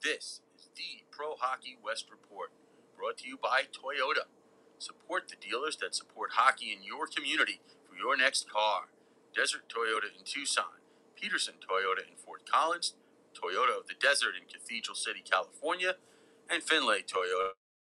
This is the Pro Hockey West Report, brought to you by Toyota. Support the dealers that support hockey in your community for your next car. Desert Toyota in Tucson, Peterson Toyota in Fort Collins, Toyota of the Desert in Cathedral City, California, and Finlay Toyota.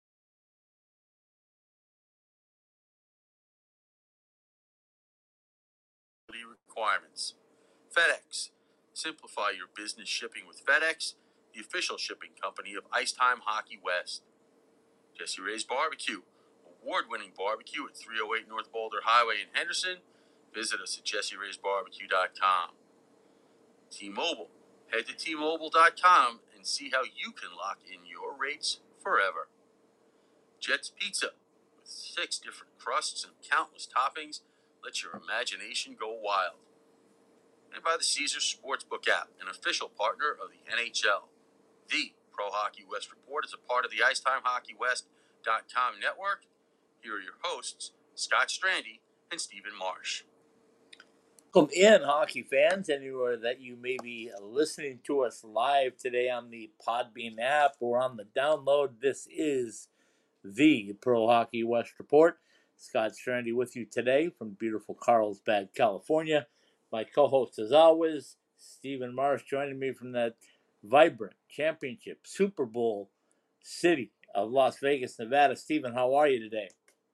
Requirements. FedEx. Simplify your business shipping with FedEx, the official shipping company of Icetime Hockey West. Jesse Ray's Barbecue. Award-winning barbecue at 308 North Boulder Highway in Henderson. Visit us at jesseraysbarbecue.com. T-Mobile. Head to T-Mobile.com and see how you can lock in your rates forever. Jet's Pizza. With 6 different crusts and countless toppings, let your imagination go wild. And by the Caesars Sportsbook app, an official partner of the NHL. The Pro Hockey West Report is a part of the IcetimeHockeyWest.com network. Here are your hosts, Scott Strandy and Stephen Marsh. Welcome in, hockey fans, anywhere that you may be listening to us live today on the Podbean app or on the download. This is the Pro Hockey West Report. Scott Strandy with you today from beautiful Carlsbad, California. My co-host, as always, Stephen Marsh, joining me from that vibrant championship Super Bowl city of Las Vegas, Nevada. Stephen, how are you today?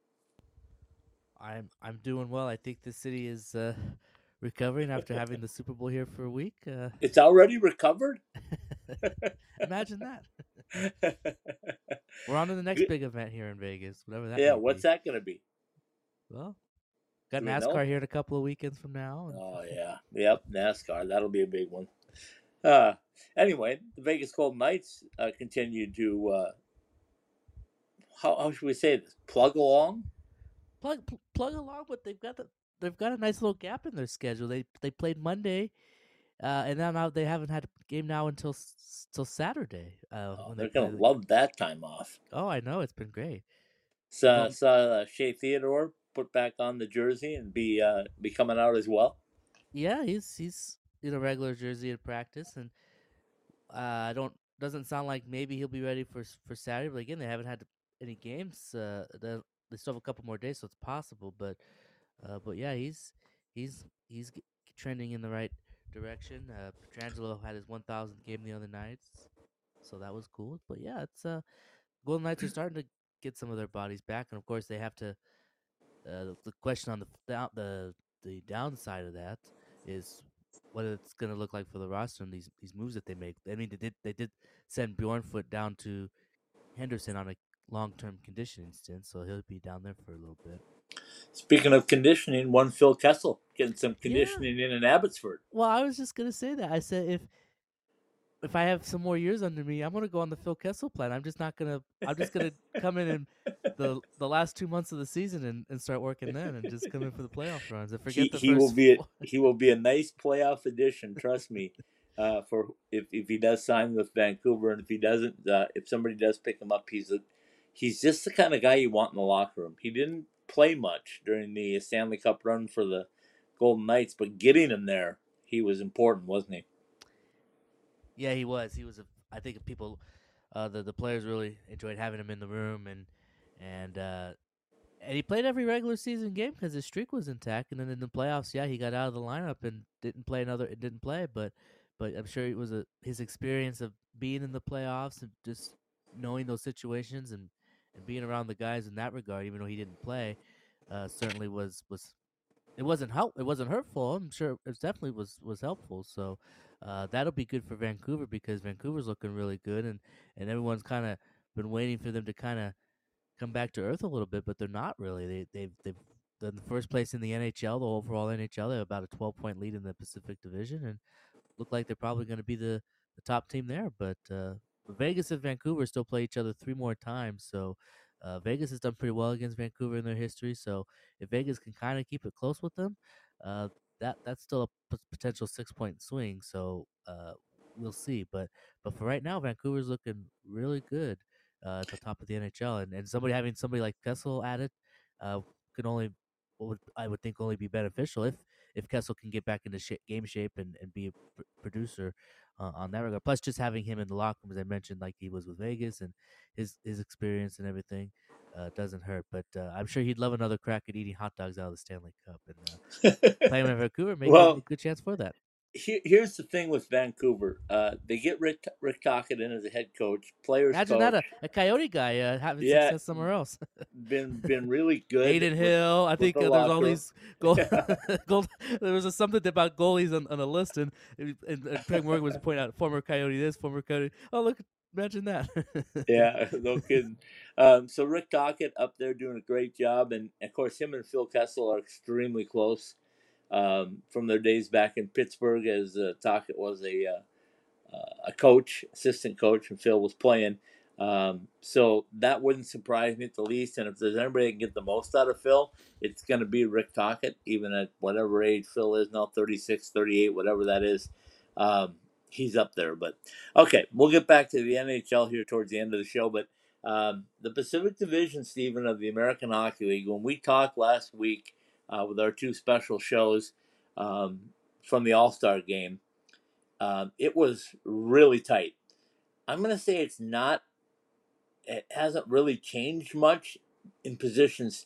I'm doing well. I think the city is recovering after having the Super Bowl here for a week. It's already recovered? Imagine that. We're on to the next big event here in Vegas, whatever that. Yeah, may what's be. that going to be? Well, got Do we NASCAR know? here in a couple of weekends from now. Oh, yeah. Yep, NASCAR. That'll be a big one. Anyway, the Vegas Golden Knights continue to, how should we say this, plug along? Plug along, but they've got a nice little gap in their schedule. They played Monday, and now they haven't had a game now until Saturday. They're going to love that time off. Oh, I know. It's been great. Saw Shea Theodore put back on the jersey and be coming out as well. Yeah, he's in a regular jersey at practice, and doesn't sound like maybe he'll be ready for Saturday. But again, they haven't had any games. They still have a couple more days, so it's possible. But yeah, he's trending in the right direction. Petrangelo had his 1,000th game the other night, so that was cool. But yeah, it's Golden Knights are starting to get some of their bodies back, and of course they have to. The question on the downside of that is what it's going to look like for the roster and these moves that they make. I mean, they did send Bjornfoot down to Henderson on a long-term conditioning stint, so he'll be down there for a little bit. Speaking of conditioning, one Phil Kessel getting some conditioning in Abbotsford. Well, I was just going to say that. I said if I have some more years under me, I'm going to go on the Phil Kessel plan. I'm just gonna come in the last 2 months of the season and start working then, and just come in for the playoff runs. And forget he will be a nice playoff addition. Trust me. For if he does sign with Vancouver, and if he doesn't, if somebody does pick him up, he's just the kind of guy you want in the locker room. He didn't play much during the Stanley Cup run for the Golden Knights, but getting him there, he was important, wasn't he? Yeah, he was. I think people, the players really enjoyed having him in the room, and he played every regular season game because his streak was intact. And then in the playoffs, yeah, he got out of the lineup and didn't play. But I'm sure it was his experience of being in the playoffs and just knowing those situations and being around the guys in that regard, even though he didn't play, certainly was. It wasn't hurtful. I'm sure it definitely was helpful. So that'll be good for Vancouver because Vancouver's looking really good, and everyone's kind of been waiting for them to kind of come back to earth a little bit, but they're not really. They've done the first place in the NHL, the overall NHL. They have about a 12-point lead in the Pacific Division, and look like they're probably going to be the top team there. But Vegas and Vancouver still play each other 3 more times, so Vegas has done pretty well against Vancouver in their history. So if Vegas can kind of keep it close with them, that's still a potential 6-point swing. So we'll see. But for right now, Vancouver's looking really good at the top of the NHL, and having somebody like Kessel added could only I would think only be beneficial if Kessel can get back into game shape and be a producer on that regard. Plus, just having him in the locker room, as I mentioned, like he was with Vegas, and his experience and everything doesn't hurt. But I'm sure he'd love another crack at eating hot dogs out of the Stanley Cup, and playing in Vancouver may give him Well, a good chance for that. here's the thing with Vancouver. They get Rick Tocchet in as a head coach, players Imagine coach. that a Coyote guy having Yeah, success somewhere else. been really good Aiden Hill. I with think the there's all locker. these goal. Yeah. There was something about goalies on a list, and Craig Morgan was pointing out former Coyote this, former Coyote. Oh, look, imagine that. Yeah, no kidding. So Rick Tocchet up there doing a great job, and of course him and Phil Kessel are extremely close from their days back in Pittsburgh, as Tocchet was a coach, assistant coach, and Phil was playing. So that wouldn't surprise me at the least. And if there's anybody that can get the most out of Phil, it's going to be Rick Tocchet, even at whatever age Phil is now, 36, 38, whatever that is. He's up there. But okay, we'll get back to the NHL here towards the end of the show. But the Pacific Division, Stephen, of the American Hockey League, when we talked last week with our two special shows from the All-Star game, it was really tight. I'm going to say it hasn't really changed much in positions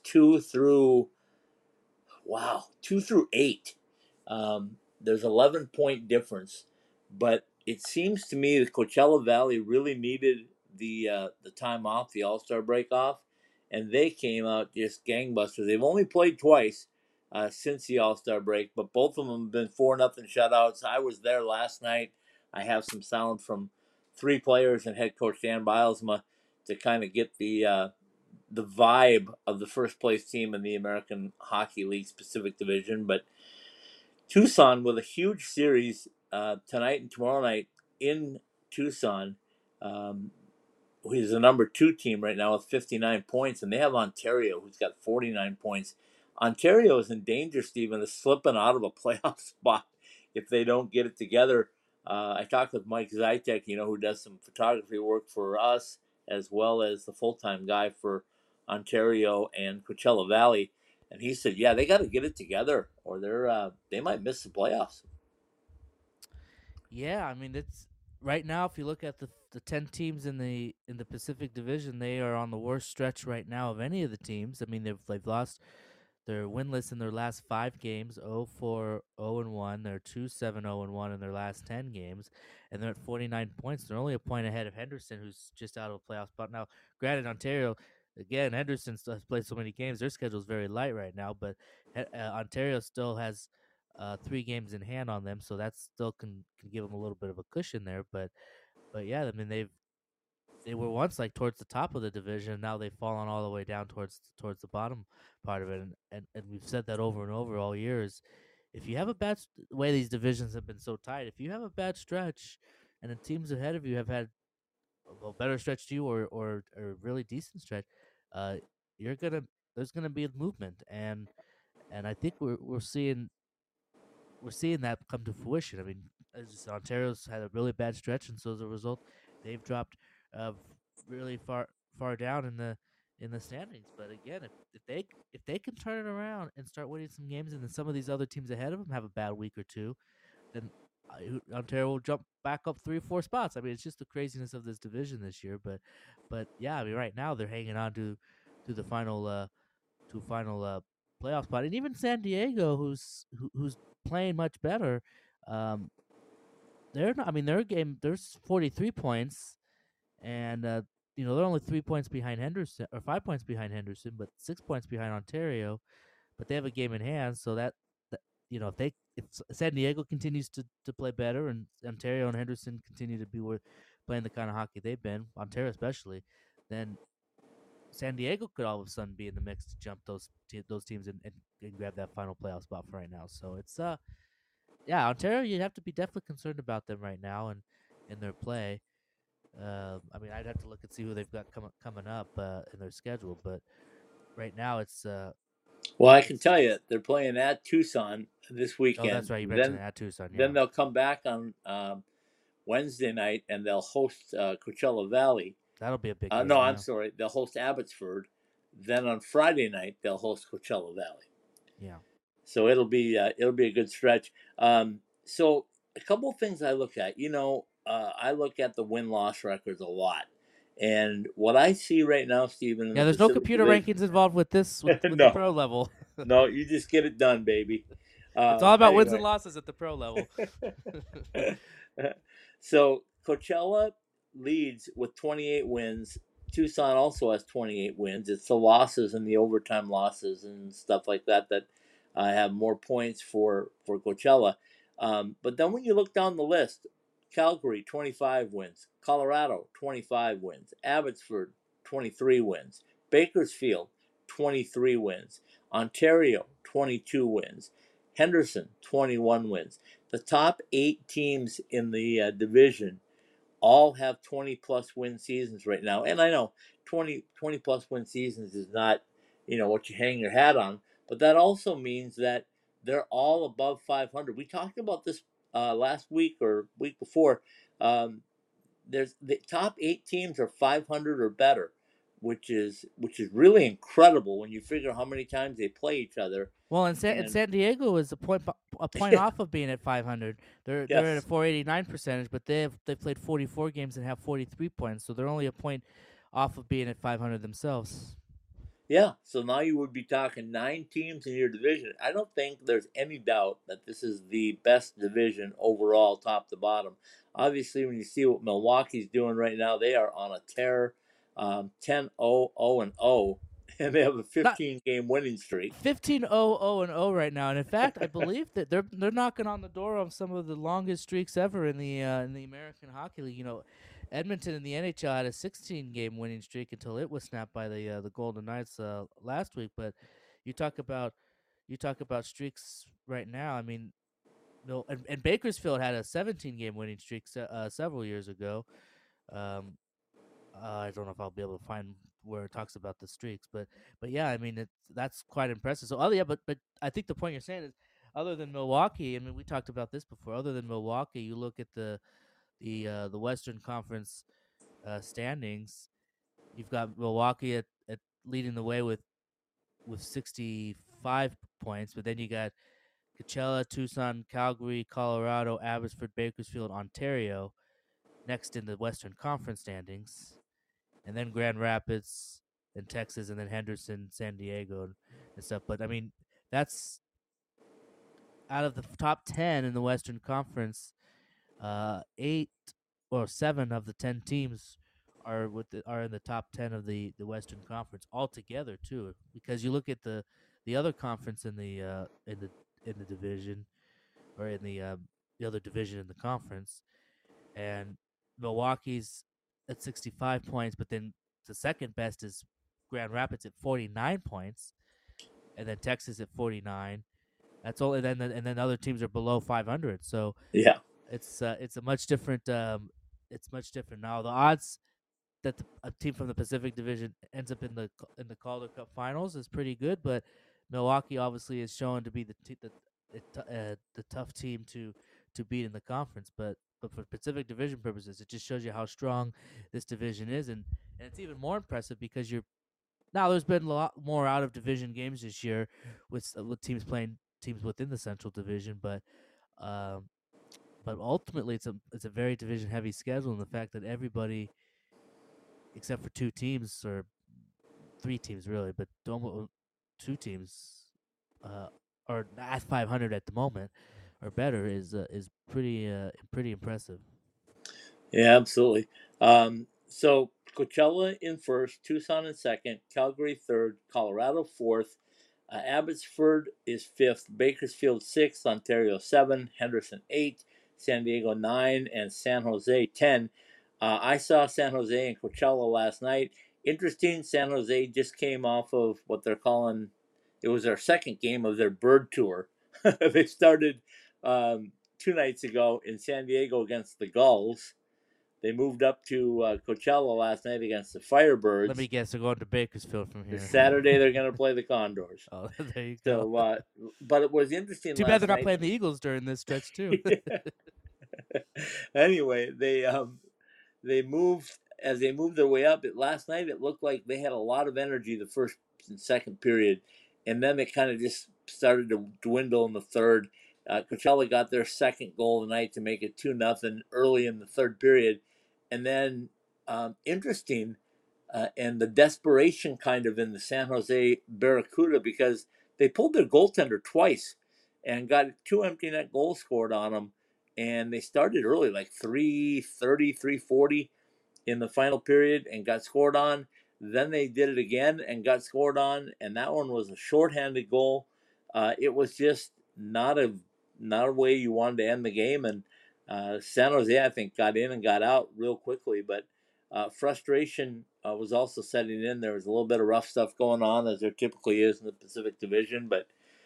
2 through 8. There's 11-point difference, but it seems to me that Coachella Valley really needed the time off, the All-Star break off, and they came out just gangbusters. They've only played twice since the All-Star break, but both of them have been 4-0 shutouts. I was there last night. I have some sound from 3 players and head coach Dan Bilesma to kind of get the vibe of the first place team in the American Hockey League Pacific Division. But Tucson with a huge series tonight and tomorrow night in Tucson. He's the number 2 team right now with 59 points, and they have Ontario, who's got 49 points. Ontario is in danger, Stephen, of slipping out of a playoff spot if they don't get it together. I talked with Mike Zytek, who does some photography work for us, as well as the full-time guy for Ontario and Coachella Valley. And he said, yeah, they got to get it together or they might miss the playoffs. Yeah, I mean it's right now. If you look at the 10 teams in the Pacific Division, they are on the worst stretch right now of any of the teams. I mean they've lost. They're winless in their last 5 games, 0-4-0-1. They're 2-7-0-1 in their last 10 games, and they're at 49 points. They're only a point ahead of Henderson, who's just out of a playoff spot. Now, granted, Ontario, again, Henderson has played so many games. Their schedule is very light right now, but Ontario still has 3 games in hand on them, so that still can give them a little bit of a cushion there. But yeah, I mean they were once like towards the top of the division. Now they've fallen all the way down towards the bottom part of it, and we've said that over and over all years. If you have a bad way these divisions have been so tight, if you have a bad stretch, and the teams ahead of you have had a better stretch to you or a really decent stretch, uh, there's gonna be a movement, and I think we're seeing that come to fruition. I mean, Ontario's had a really bad stretch, and so as a result, they've dropped uh, really far down in the standings. But again, if they can turn it around and start winning some games, and then some of these other teams ahead of them have a bad week or two, then Ontario will jump back up 3 or 4 spots. I mean, it's just the craziness of this division this year. But yeah, I mean, right now they're hanging on to the final playoff spot, and even San Diego, who's playing much better. They're not. I mean, their game. There's 43 points, and they're only 3 points behind Henderson, or 5 points behind Henderson, but 6 points behind Ontario. But they have a game in hand, so that if San Diego continues to play better, and Ontario and Henderson continue to be playing the kind of hockey they've been, Ontario especially, then San Diego could all of a sudden be in the mix to jump those teams and grab that final playoff spot for right now. So it's yeah, Ontario, you have to be definitely concerned about them right now and in their play. I mean, I'd have to look and see who they've got coming up in their schedule, but right now it's. Well, I can tell you they're playing at Tucson this weekend. Oh, that's right. You mentioned at Tucson. Yeah. Then they'll come back on Wednesday night and they'll host Coachella Valley. That'll be a big game. No, I'm sorry. They'll host Abbotsford. Then on Friday night they'll host Coachella Valley. Yeah. So it'll be a good stretch. So a couple of things I look at. I look at the win-loss records a lot, and what I see right now, Stephen, in Yeah, the there's no Pacific computer Division. rankings involved with this with the No, pro level. no, you just get it done, baby. It's all about wins and Anyway, losses at the pro level. so Coachella leads with 28 wins. Tucson also has 28 wins. It's the losses and the overtime losses and stuff like that that have more points for Coachella. But then when you look down the list, Calgary 25 wins, Colorado 25 wins, Abbotsford 23 wins, Bakersfield 23 wins, Ontario 22 wins, Henderson 21 wins. The top 8 teams in the division all have 20 plus win seasons right now. And I know 20 plus win seasons is not, what you hang your hat on, but that also means that they're all above 500. We talked about this last week or week before. There's the top 8 teams are 500 or better, which is really incredible when you figure how many times they play each other. Well, and And San Diego is a point off of being at 500. They're at a yes, 489 percentage, but they've played 44 games and have 43 points, so they're only a point off of being at 500 themselves. yeah. So now you would be talking 9 teams in your division. I don't think there's any doubt that this is the best division overall, top to bottom. Obviously, when you see what Milwaukee's doing right now, they are on a tear, 10-0-0-0, and they have a Not 15-game winning streak. 15-0-0-0 right now, and in fact, I believe that they're knocking on the door of some of the longest streaks ever in the American Hockey League. Edmonton in the NHL had a 16-game winning streak until it was snapped by the Golden Knights last week. But you talk about streaks right now. I mean, no, and Bakersfield had a 17-game winning streak several years ago. Um, I don't know if I'll be able to find where it talks about the streaks, but yeah, I mean that's quite impressive. So yeah, but I think the point you're saying is, other than Milwaukee, I mean we talked about this before. Other than Milwaukee, you look at the Western Conference standings. You've got Milwaukee at leading the way with 65 points, but then you got Coachella, Tucson, Calgary, Colorado, Abbotsford, Bakersfield, Ontario next in the Western Conference standings, and then Grand Rapids and Texas, and then Henderson, San Diego, and stuff. But I mean, that's out of the top 10 in the Western Conference. 8 or 7 of the 10 teams are in the top 10 of the Western Conference altogether too. Because you look at the other conference in the division, or in the other division in the conference, and Milwaukee's at 65 points, but then the second best is Grand Rapids at 49 points, and then Texas at 49. That's all, and then other teams are below 500. So Yeah. it's a much different it's much different now. The odds that a team from the Pacific Division ends up in the Calder Cup Finals is pretty good, but Milwaukee obviously is shown to be the tough team to beat in the conference. But for Pacific Division purposes, it just shows you how strong this division is, and it's even more impressive because there's been a lot more out of division games this year with teams playing teams within the Central Division, um, but ultimately it's a very division heavy schedule, and the fact that everybody except for 2 teams, or 3 teams really, but almost 2 teams are at 500 at the moment or better is pretty impressive. Yeah, absolutely. So Coachella in first, Tucson in second, Calgary third, Colorado fourth, Abbotsford is fifth, Bakersfield sixth, Ontario 7, Henderson 8, San Diego 9, and San Jose 10. I saw San Jose and Coachella last night. Interesting, San Jose just came off of what they're calling, it was their second game of their bird tour. They started 2 nights ago in San Diego against the Gulls. They moved up to Coachella last night against the Firebirds. Let me guess, they're going to Bakersfield from here. This Saturday they're going to play the Condors. Oh, there you go. So, but it was interesting. Too bad they're not playing the Eagles during this stretch too. Anyway, they moved as they moved their way up. Last night it looked like they had a lot of energy the first and second period, and then it kind of just started to dwindle in the third. Coachella got their second goal of the night to make it 2-0 early in the third period. And then, interesting, and the desperation kind of in the San Jose Barracuda, because they pulled their goaltender twice and got 2 empty net goals scored on them. And they started early, like 3:30, 3:40 in the final period, and got scored on. Then they did it again and got scored on, and that one was a shorthanded goal. It was just not a way you wanted to end the game, and San Jose, I think, got in and got out real quickly, but frustration was also setting in. There was a little bit of rough stuff going on, as there typically is in the Pacific Division, but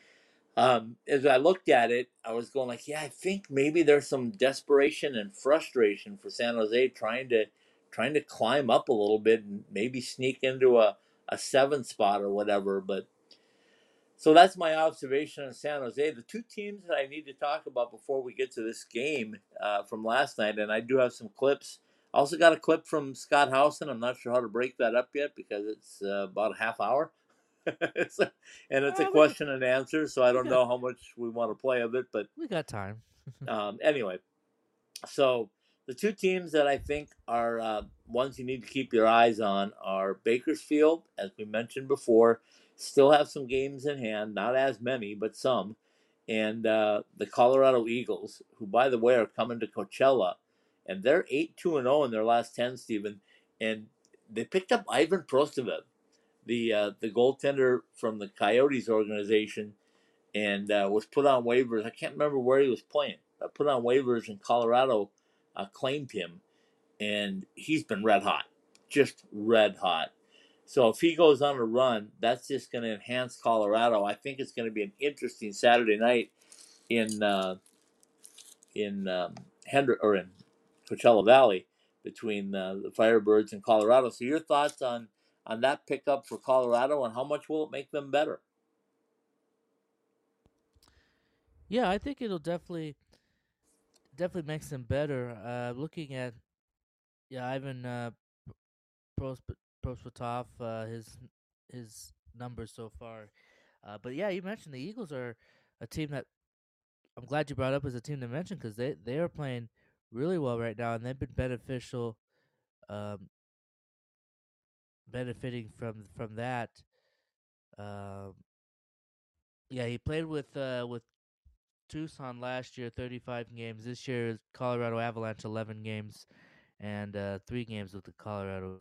as I looked at it, I was going like, yeah, I think maybe there's some desperation and frustration for San Jose trying to climb up a little bit and maybe sneak into a 7th spot or whatever. But so that's my observation on San Jose. The two teams that I need to talk about before we get to this game from last night, and I do have some clips. I also got a clip from Scott Howson. I'm not sure how to break that up yet because it's about a half hour. And it's a We question and answer, so I don't got- know how much we want to play of it. But We got time. anyway, so the two teams that I think are ones you need to keep your eyes on are Bakersfield, as we mentioned before, still have some games in hand, not as many, but some, and the Colorado Eagles, who, by the way, are coming to Coachella, and they're 8-2-0 in their last 10, Stephen, and they picked up Ivan Prostavev, the goaltender from the Coyotes organization, and was put on waivers. I can't remember where he was playing. Put on waivers, and Colorado claimed him, and he's been red hot, just red hot. So if he goes on a run, that's just going to enhance Colorado. I think it's going to be an interesting Saturday night in in Coachella Valley between the Firebirds and Colorado. So your thoughts on that pickup for Colorado, and how much will it make them better? Yeah, I think it'll definitely makes them better. Looking at Ivan Prosvetov, his numbers so far. But yeah, you mentioned the Eagles are a team that I'm glad you brought up as a team to mention because they are playing really well right now, and they've been um, benefiting from that. Um, yeah, he played with Tucson last year, 35 games. This year, Colorado Avalanche, 11 games, and 3 games with the Colorados.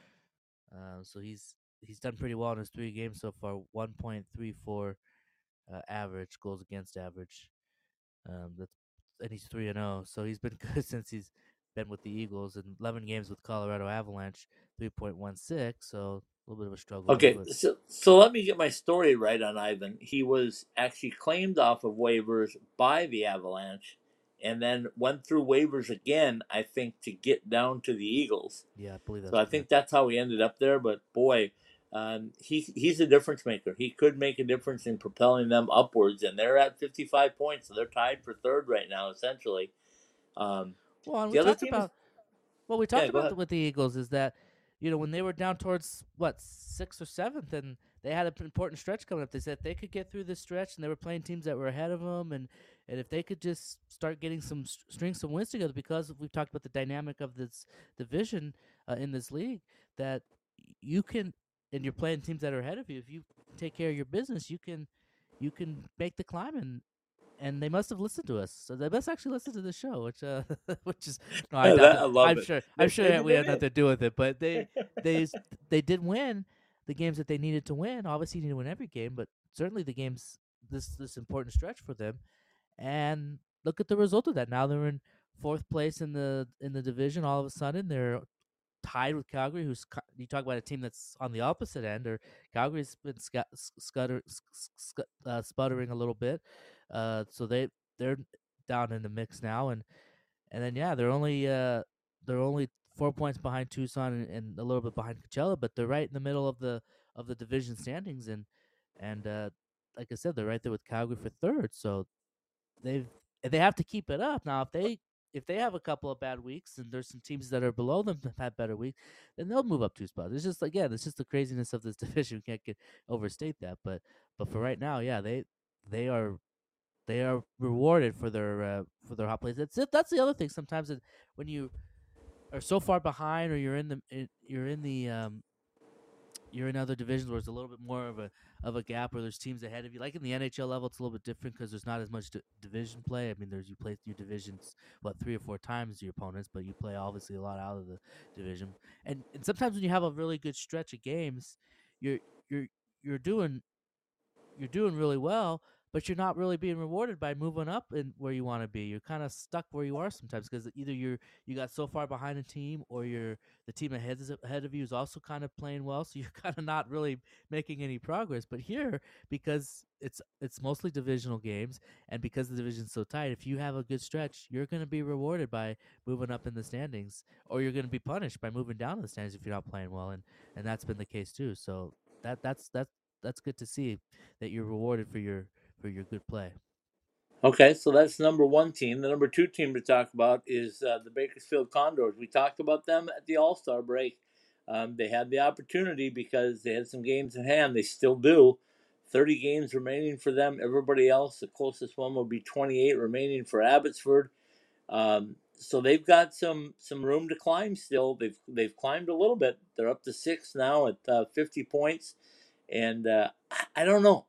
So he's done pretty well in his 3 games so far. 1.34 average goals against average. That's and he's 3-0. So he's been good since he's been with the Eagles. And 11 games with Colorado Avalanche, 3.16. So a little bit of a struggle there, Okay, but so let me get my story right on Ivan. He was actually claimed off of waivers by the Avalanche, and then went through waivers again, I think, to get down to the Eagles. yeah, I believe So that's I think correct. that's how he ended up there. But boy, he's a difference maker. He could make a difference in propelling them upwards, and they're at 55 points, so they're tied for third right now, essentially. Um, Well, and the other team is what we yeah. talked Go about ahead. with the Eagles is that, when they were down towards what 6th or 7th, and they had an important stretch coming up. They said they could get through this stretch, and they were playing teams that were ahead of them, and if they could just start getting some string some wins together, because we've talked about the dynamic of this division in this league, that you can, and you're playing teams that are ahead of you. If you take care of your business, you can make the climb, and they must have listened to us. So they must actually listen to the show, which which is no, I doubt I that. love it. I'm sure Maybe that we they had nothing did. to do with it, but they they did win the games that they needed to win. Obviously, you need to win every game, but certainly the games this important stretch for them. And look at the result of that. Now they're in 4th place in the division. All of a sudden, they're tied with Calgary, you talk about a team that's on the opposite end, or Calgary's been sputtering a little bit, so they're down in the mix now, and then yeah, they're only 4 points behind Tucson and a little bit behind Coachella, but they're right in the middle of the division standings, and like I said, they're right there with Calgary for third, so they've they have to keep it up. Now, if they have a couple of bad weeks and there's some teams that are below them that have had better weeks, then they'll move up 2 spots. It's just it's just the craziness of this division. We can't overstate that. But for right now, yeah, they are they are rewarded for their hot plays. That's it. That's the other thing. Sometimes when you are so far behind, or you're in other divisions where it's a little bit more of a gap, where there's teams ahead of you. Like in the NHL level, it's a little bit different because there's not as much division play. I mean, you play your divisions 3 or 4 times your opponents, but you play obviously a lot out of the division. And sometimes when you have a really good stretch of games, you're you're you're doing you're doing really well, but you're not really being rewarded by moving up in where you want to be. You're kind of stuck where you are sometimes because either you got so far behind a team, or the team ahead of you is also kind of playing well, so you're kind of not really making any progress. But here, because it's mostly divisional games, and because the division's so tight, if you have a good stretch, you're going to be rewarded by moving up in the standings, or you're going to be punished by moving down in the standings if you're not playing well, and that's been the case too. So that's good to see that you're rewarded for your good play. Okay, so that's number one team. The number two team to talk about is the Bakersfield Condors. We talked about them at the All Star break. They had the opportunity because they had some games in hand. They still do. 30 games remaining for them. Everybody else, the closest one will be 28 remaining for Abbotsford. So they've got some room to climb still. They've climbed a little bit. They're up to 6 now at 50 points, and I don't know.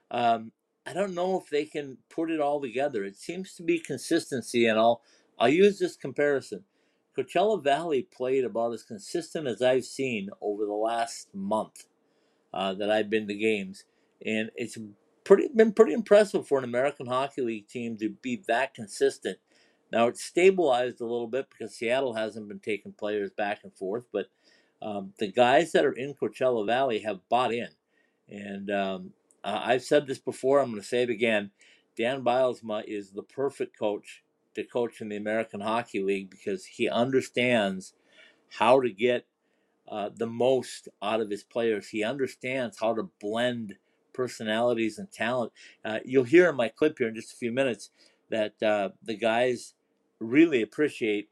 I don't know if they can put it all together. It seems to be consistency, and I'll use this comparison. Coachella Valley played about as consistent as I've seen over the last month that I've been to games, and it's been pretty impressive for an American Hockey League team to be that consistent. Now it's stabilized a little bit because Seattle hasn't been taking players back and forth, but the guys that are in Coachella Valley have bought in, and I've said this before. I'm going to say it again. Dan Bilesma is the perfect coach to coach in the American Hockey League because he understands how to get the most out of his players. He understands how to blend personalities and talent. You'll hear in my clip here in just a few minutes that the guys really appreciate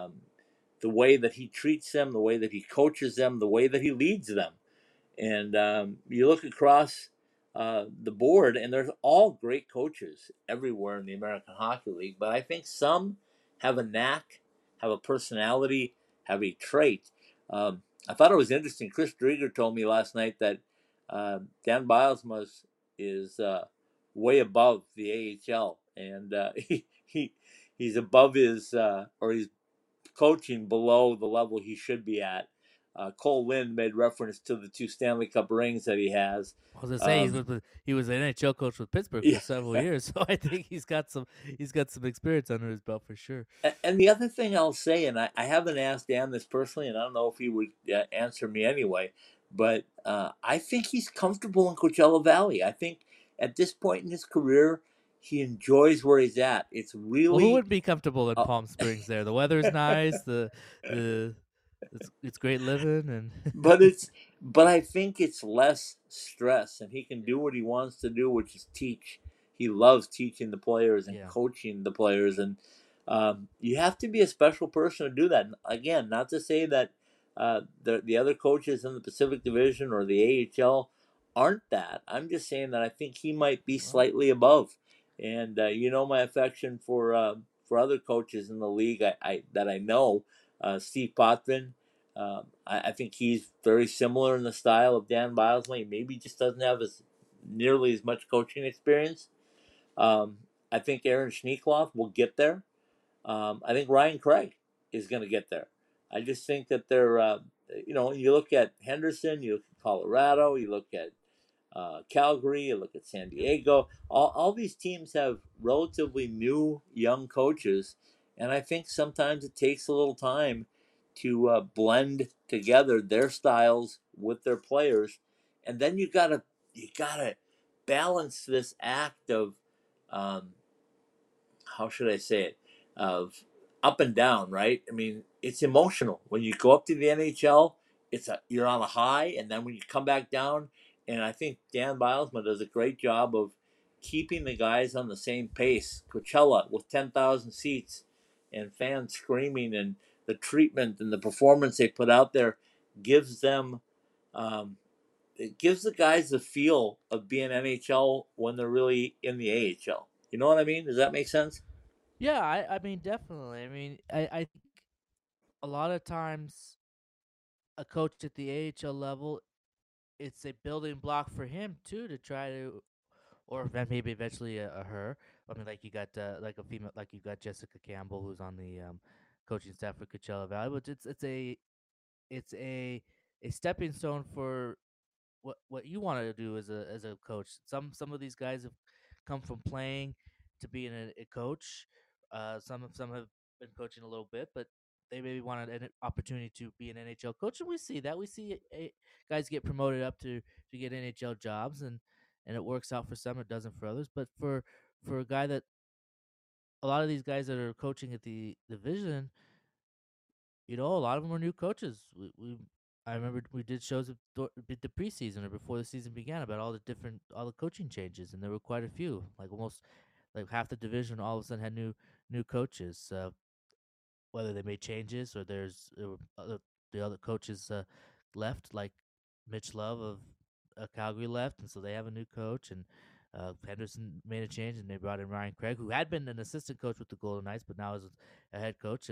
the way that he treats them, the way that he coaches them, the way that he leads them. And you look across the board, and there's all great coaches everywhere in the American Hockey League. But I think some have a knack, have a personality, have a trait. I thought it was interesting. Chris Drieger told me last night that Dan Bilesma is way above the AHL, and he's above his or he's coaching below the level he should be at. Cole Lind made reference to the 2 Stanley Cup rings that he has. I was gonna say he was an NHL coach with Pittsburgh Yeah. for several years, so I think he's got some experience under his belt for sure. And the other thing I'll say, and I haven't asked Dan this personally, and I don't know if he would answer me anyway, but I think he's comfortable in Coachella Valley. I think at this point in his career, he enjoys where he's at. It's really Well, who would be comfortable in Palm Springs? There, the weather's nice. It's great living, and but I think it's less stress, and he can do what he wants to do, which is teach. He loves teaching the players and yeah. coaching the players, and you have to be a special person to do that. And again, not to say that the other coaches in the Pacific Division or the AHL aren't that. I'm just saying that I think he might be slightly above. And you know my affection for other coaches in the league. I know Steve Potvin. I think he's very similar in the style of Dan Bilesma. He maybe just doesn't have nearly as much coaching experience. I think Aaron Schneekloff will get there. I think Ryan Craig is going to get there. I just think that they're, you look at Henderson, you look at Colorado, you look at Calgary, you look at San Diego. All these teams have relatively new young coaches, and I think sometimes it takes a little time to blend together their styles with their players, and then you gotta balance this act of how should I say it, of up and down, right? I mean, it's emotional when you go up to the NHL. You're on a high, and then when you come back down, and I think Dan Bilesma does a great job of keeping the guys on the same pace. Coachella with 10,000 seats and fans screaming, and the treatment and the performance they put out there gives them. It gives the guys the feel of being NHL when they're really in the AHL. You know what I mean? Does that make sense? Yeah, I mean definitely. I mean, I think a lot of times a coach at the AHL level, it's a building block for him too to try to, or maybe eventually a her. I mean, like you got like a female, like you got Jessica Campbell, who's on the coaching staff for Coachella Valley. But it's a stepping stone for what you want to do as a coach. Some of these guys have come from playing to being a coach. Some have been coaching a little bit, but they maybe wanted an opportunity to be an NHL coach, and we see that. We see guys get promoted up to get NHL jobs, and it works out for some, it doesn't for others. But for a guy that a lot of these guys that are coaching at the division, a lot of them are new coaches. I remember we did shows of the preseason or before the season began about all the coaching changes, and there were quite a few. Like almost like half the division all of a sudden had new coaches. Whether they made changes or there were the other coaches left, like Mitch Love of Calgary left, and so they have a new coach. And Henderson made a change, and they brought in Ryan Craig, who had been an assistant coach with the Golden Knights, but now is a head coach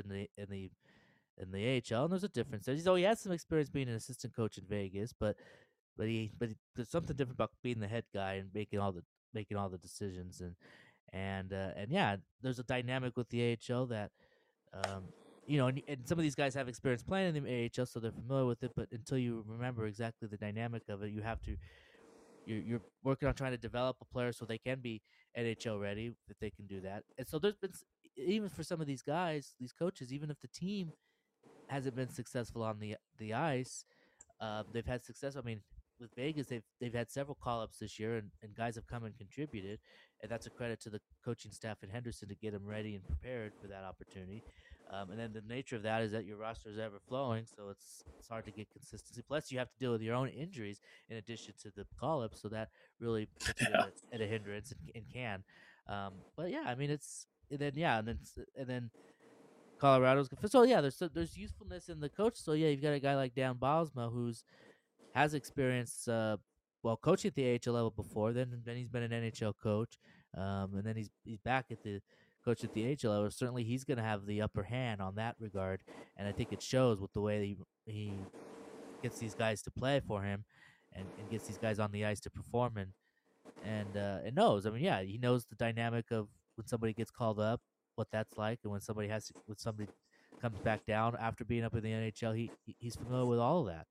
in the AHL. And there's a difference there. He had some experience being an assistant coach in Vegas, but there's something different about being the head guy and making all the decisions. And yeah, there's a dynamic with the AHL that um, and some of these guys have experience playing in the AHL, so they're familiar with it. But until you remember exactly the dynamic of it, you're working on trying to develop a player so they can be NHL ready, if they can do that. And so there's been even for some of these guys, these coaches, even if the team hasn't been successful on the ice, they've had success. I mean, with Vegas, they've had several call ups this year, and guys have come and contributed, and that's a credit to the coaching staff in Henderson to get them ready and prepared for that opportunity. And then the nature of that is that your roster is ever flowing, so it's hard to get consistency. Plus, you have to deal with your own injuries in addition to the call ups, so that really puts it at a hindrance and can. But yeah, I mean, it's and then Colorado's so yeah. There's usefulness in the coach. So yeah, you've got a guy like Dan Bosma who's has experience coaching at the AHL level before. Then he's been an NHL coach, and then he's back at the coach at the AHL level. Certainly, he's going to have the upper hand on that regard, and I think it shows with the way he gets these guys to play for him, and gets these guys on the ice to perform and knows. I mean, yeah, he knows the dynamic of when somebody gets called up, what that's like, and when somebody comes back down after being up in the NHL. He's familiar with all of that,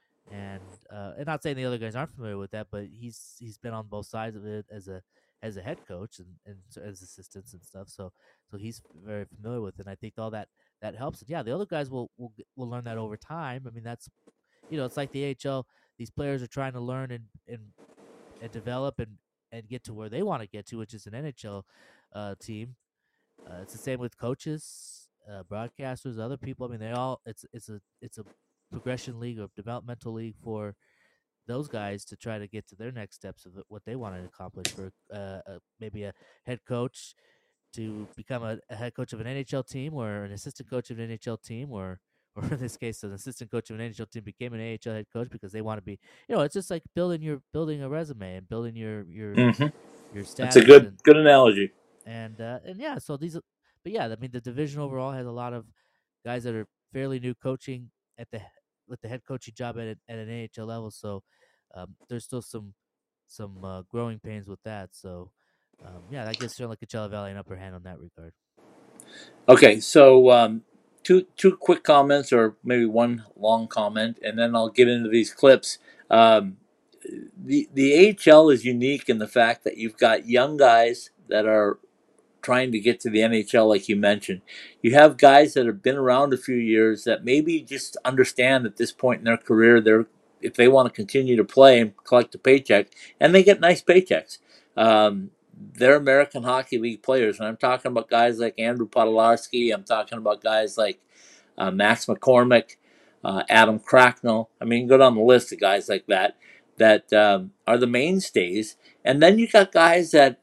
and not saying the other guys aren't familiar with that, but he's been on both sides of it as a head coach and as assistants and stuff. So he's very familiar with it. And I think all that helps. And yeah, the other guys will learn that over time. I mean, that's it's like the AHL. These players are trying to learn and develop and get to where they want to get to, which is an NHL team. It's the same with coaches, broadcasters, other people. I mean, it's a progression league or developmental league for those guys to try to get to their next steps of what they want to accomplish. For maybe a head coach to become a head coach of an NHL team, or an assistant coach of an NHL team, or in this case, an assistant coach of an NHL team became an AHL head coach because they want to be. It's just like building a resume and building your status. That's a good analogy. And yeah, so but yeah, I mean, the division overall has a lot of guys that are fairly new coaching with the head coaching job at an AHL level. So there's still some growing pains with that. So yeah, that gives certainly Coachella Valley an upper hand on that regard. Okay, so two quick comments, or maybe one long comment, and then I'll get into these clips. The AHL is unique in the fact that you've got young guys that are trying to get to the NHL, like you mentioned. You have guys that have been around a few years that maybe just understand at this point in their career, if they want to continue to play and collect a paycheck, and they get nice paychecks. They're American Hockey League players, and I'm talking about guys like Andrew Podolarski. I'm talking about guys like Max McCormick, Adam Cracknell. I mean, go down the list of guys like that are the mainstays. And then you got guys that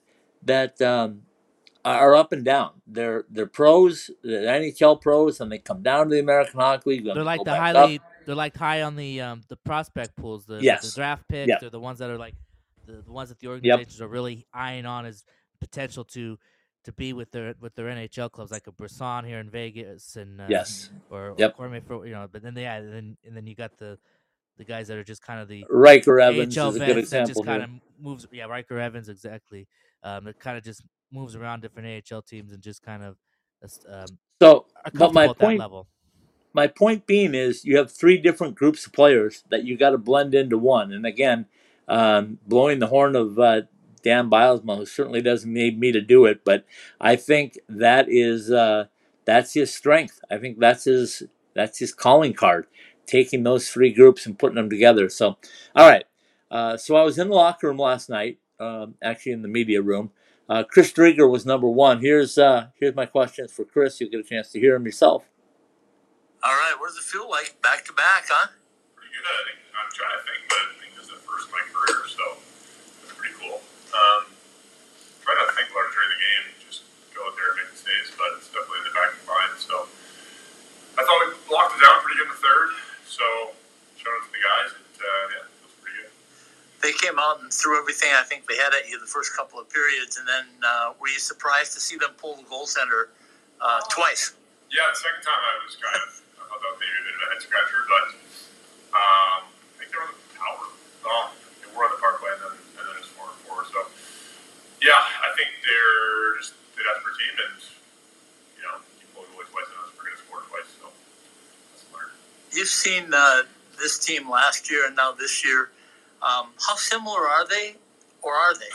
are up and down. They're pros, they're NHL pros, and they come down to the American Hockey League. They're like they're like high on the prospect pools, the draft picks. Yep. They're the ones that are like the ones that the organizations are really eyeing on as potential to be with their NHL clubs, like a Brisson here in Vegas, and Yes. or Yep. Cormier for But then and then you got the guys that are just kind of the Riker Evans AHL is a good vets that just example kind here. of moves. Yeah, Riker Evans, exactly. It kind of just moves around different AHL teams and just kind of So, are but comfortable at that level. my point being is you have three different groups of players that you got to blend into one. And again, blowing the horn of Dan Bilesma, who certainly doesn't need me to do it, but I think that's his strength. I think that's his calling card, taking those three groups and putting them together. So, all right. So I was in the locker room last night, actually in the media room. Chris Driedger was number one. Here's my questions for Chris. You'll get a chance to hear him yourself. All right, what does it feel like back to back, huh? Pretty good. I'm trying to think, but I think this is the first of my career, so it's pretty cool. Try not to think about it during the game, just go out there and make the saves, but it's definitely in the back of my mind. So I thought we locked it down pretty good in the third. So shout out to the guys. Yeah, it was pretty good. They came out and threw everything I think they had at you the first couple of periods, and then were you surprised to see them pull the goaltender twice? Yeah, the second time I was kind of, I thought that was maybe a bit of a head scratcher, but I think they were on the power. Oh, they were on the power play, and then it's 4-4. So, yeah, I think they're just the desperate team, and, you pull the goalie twice, and we're going to score twice, so that's smart. You've seen this team last year and now this year. How similar are they, or are they?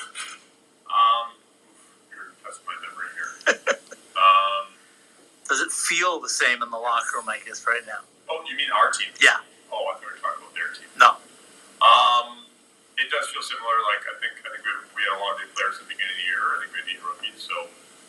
You're testing my memory here. Does it feel the same in the locker room, I guess, right now? Oh, you mean our team? Yeah. Oh, I thought we were talking about their team. No. It does feel similar. Like I think we had a lot of new players at the beginning of the year. I think we had 8 rookies, so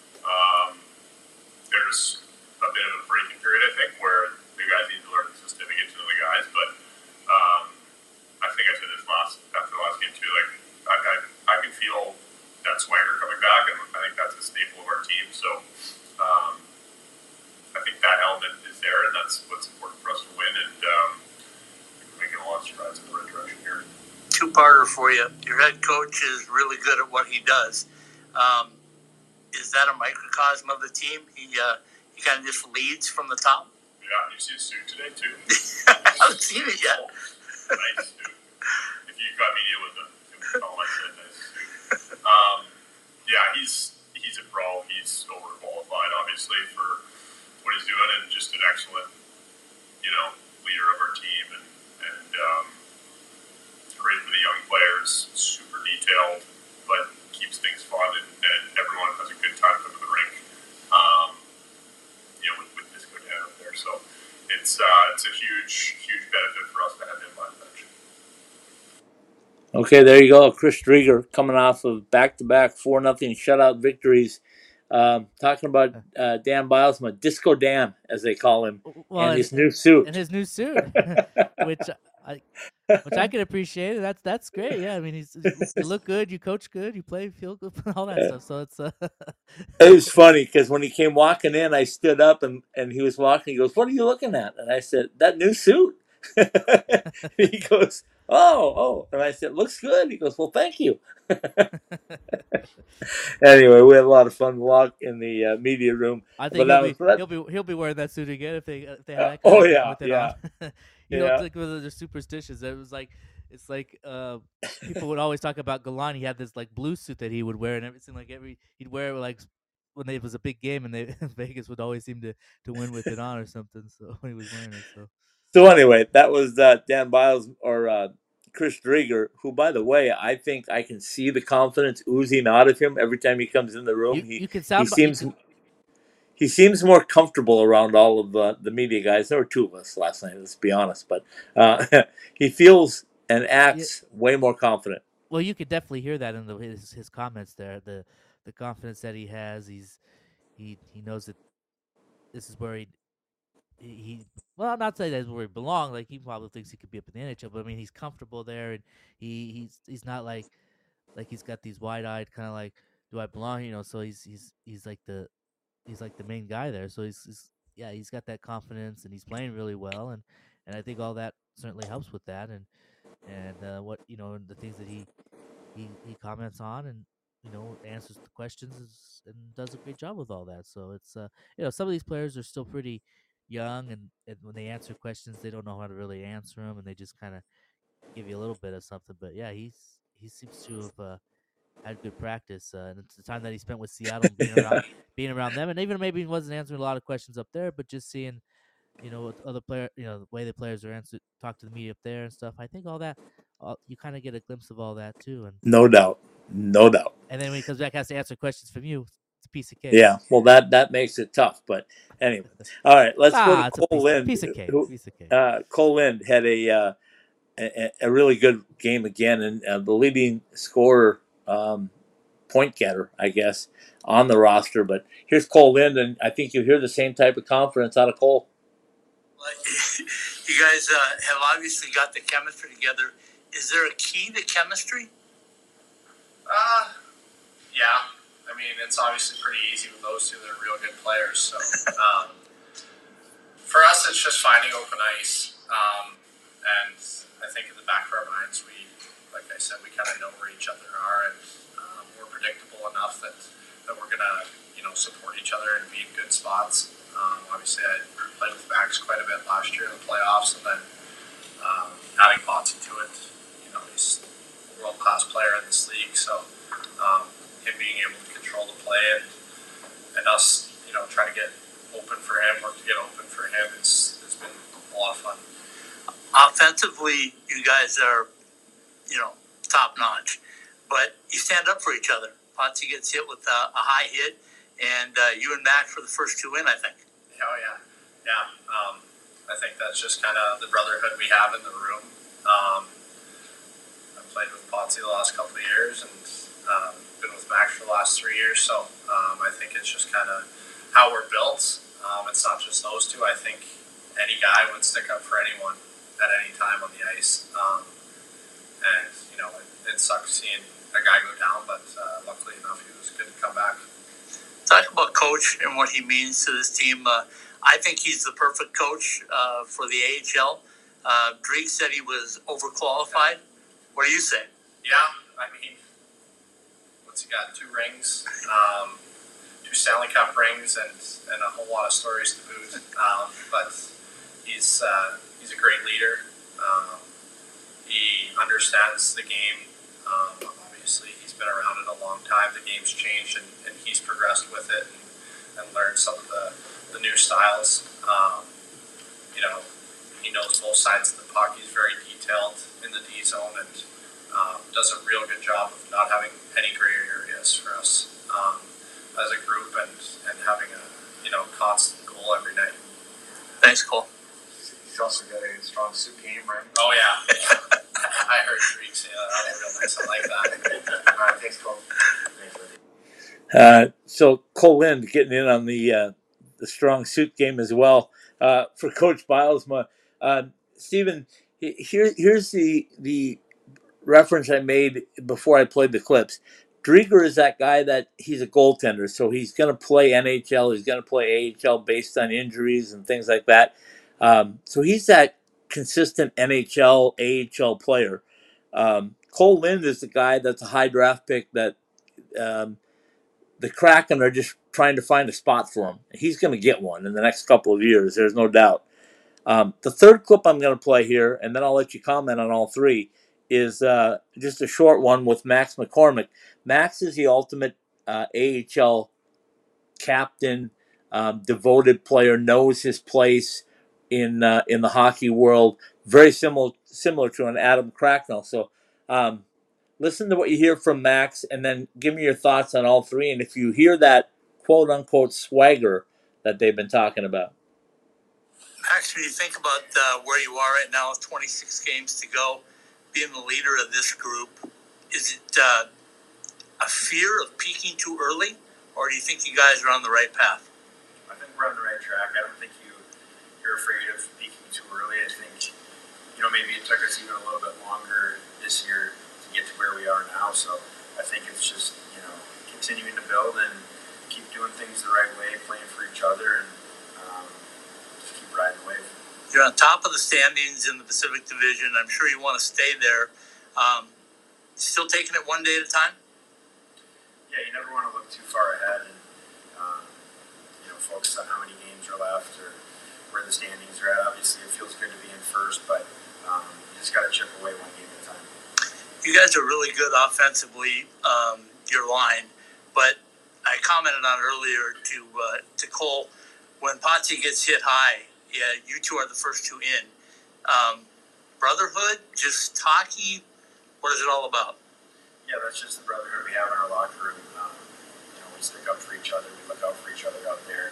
there's a bit of a breaking period. I think where the guys need to learn the system and get to know the guys. But I think I said this after the last game too. Like I can feel that swagger coming back, and I think that's a staple of our team. So. I think that element is there, and that's what's important for us to win, and we're making a lot of strides in the right direction here. Two-parter for you. Your head coach is really good at what he does. Is that a microcosm of the team? He kind of just leads from the top? Yeah, you see his suit today, too? I haven't seen it yet. Nice suit. If you've got media with him, you can tell him I said nice suit. Yeah, he's a pro. He's overqualified, obviously, for what he's doing, and just an excellent, leader of our team, and it's great for the young players. Super detailed, but keeps things fun, and everyone has a good time coming to the rink. With this good head up there, so it's a huge benefit for us to have him on the bench. Okay, there you go. Chris Driedger coming off of back-to-back 4-0 shutout victories. Talking about Dan Bilesma, Disco Dan, as they call him, and his new suit. And his new suit, which I can appreciate. That's great. Yeah, I mean, you look good, you coach good, you play, feel good, all that stuff. So it's. It was funny because when he came walking in, I stood up and he was walking. He goes, "What are you looking at?" And I said, "That new suit." He goes, "Oh," and I said, "Looks good." He goes, "Well, thank you." Anyway, we had a lot of fun walk in the media room. I think he'll be wearing that suit again if they have that Oh, kind of yeah, with it yeah. on. Yeah. Think they're superstitious. It's like people would always talk about Galan. He had this like blue suit that he would wear, and he'd wear it like when it was a big game, and Vegas would always seem to win with it on or something. So when he was wearing it, So anyway, that was Dan Biles or Chris Driedger, who, by the way, I think I can see the confidence oozing out of him every time he comes in the room. He seems more comfortable around all of the media guys. There were 2 of us last night, let's be honest, but he feels and acts way more confident. Well, you could definitely hear that in his comments there. The confidence that he has. He knows that this is where he well, not saying that's where he belongs. Like he probably thinks he could be up in the NHL, but I mean he's comfortable there, and he's not like he's got these wide-eyed kind of like, do I belong? So he's like the main guy there. So he's got that confidence, and he's playing really well, and I think all that certainly helps with that, and what the things that he comments on, and answers the questions and does a great job with all that. So it's some of these players are still pretty young, and when they answer questions, they don't know how to really answer them, and they just kind of give you a little bit of something. But yeah, he seems to have had good practice, and it's the time that he spent with Seattle and being around them, and even maybe he wasn't answering a lot of questions up there, but just seeing what other player, the way the players are talk to the media up there and stuff. I think all that, you kind of get a glimpse of all that too, No doubt. No doubt. and then when he comes back, has to answer questions from you. It's a piece of cake. Yeah, well, that makes it tough. But anyway, all right, let's go to It's Cole Lind. piece of cake. Who, Piece of cake. Cole Lind had a really good game again, and the leading scorer, point getter, I guess, on the roster. But here's Cole Lind, and I think you hear the same type of confidence out of Cole. You guys have obviously got the chemistry together. Is there a key to chemistry? Yeah. I mean, it's obviously pretty easy with those two. They're real good players. So for us, it's just finding open ice. And I think in the back of our minds, like I said, we kind of know where each other are, and we're predictable enough that we're going to, support each other and be in good spots. Obviously, I played with Max quite a bit last year in the playoffs, and then adding Botsy to it, he's a world-class player in this league, so him being able to control the play and us, trying to get open for him or to get open for him, it's been a lot of fun. Offensively, you guys are, top-notch, but you stand up for each other. Botsy gets hit with a high hit, and you and Max were the first two in, I think. Oh, yeah. Yeah. I think that's just kind of the brotherhood we have in the room. I've played with Botsy the last couple of years and been with Max for the last 3 years, so I think it's just kind of how we're built. It's not just those two. I think any guy would stick up for anyone at any time on the ice. And, it sucks seeing a guy go down, but luckily enough, he was good to come back. Talk about Coach and what he means to this team. I think he's the perfect coach for the AHL. Drake said he was overqualified. What do you say? Yeah, I mean, what's he got? 2 rings, 2 Stanley Cup rings, and a whole lot of stories to boot. But he's a great leader. He understands the game. Obviously, he's been around it a long time. The game's changed, and he's progressed with it and learned some of the new styles. He knows both sides of the puck. He's very detailed in the D zone and does a real good job of not having any gray areas for us as a group and having a constant goal every night. Thanks, Cole. He's also got a strong suit game, right? Oh, yeah. I heard Drake say that. That was real nice. I like that. All right, thanks, Cole. Thanks, So Cole Lind getting in on the strong suit game as well for Coach Bylsma. Stephen, here's the reference I made before I played the clips. Drieger is that guy that he's a goaltender, so he's going to play NHL, he's going to play AHL based on injuries and things like that. So he's that consistent NHL, AHL player. Cole Lind is the guy that's a high draft pick that the Kraken are just trying to find a spot for him. He's going to get one in the next couple of years, there's no doubt. The third clip I'm going to play here, and then I'll let you comment on all three, is just a short one with Max McCormick. Max is the ultimate AHL captain, devoted player, knows his place in the hockey world. Very similar to an Adam Cracknell. So listen to what you hear from Max, and then give me your thoughts on all three. And if you hear that quote-unquote swagger that they've been talking about. Max, when you think about where you are right now with 26 games to go, being the leader of this group, is it a fear of peaking too early, or do you think you guys are on the right path? I think we're on the right track. I don't think you're afraid of peaking too early. I think, maybe it took us even a little bit longer this year to get to where we are now. So I think it's just, continuing to build and keep doing things the right way, playing for each other, and just keep riding the wave. You're on top of the standings in the Pacific Division. I'm sure you want to stay there. Still taking it one day at a time? Yeah, you never want to look too far ahead and focus on how many games are left or where the standings are at. Obviously, it feels good to be in first, but you just got to chip away one game at a time. You guys are really good offensively, your line, but I commented on earlier to Cole, when Potsy gets hit high, yeah, you two are the first two in. Brotherhood, just hockey, what is it all about? Yeah, that's just the brotherhood we have in our locker room. We stick up for each other. We look out for each other out there.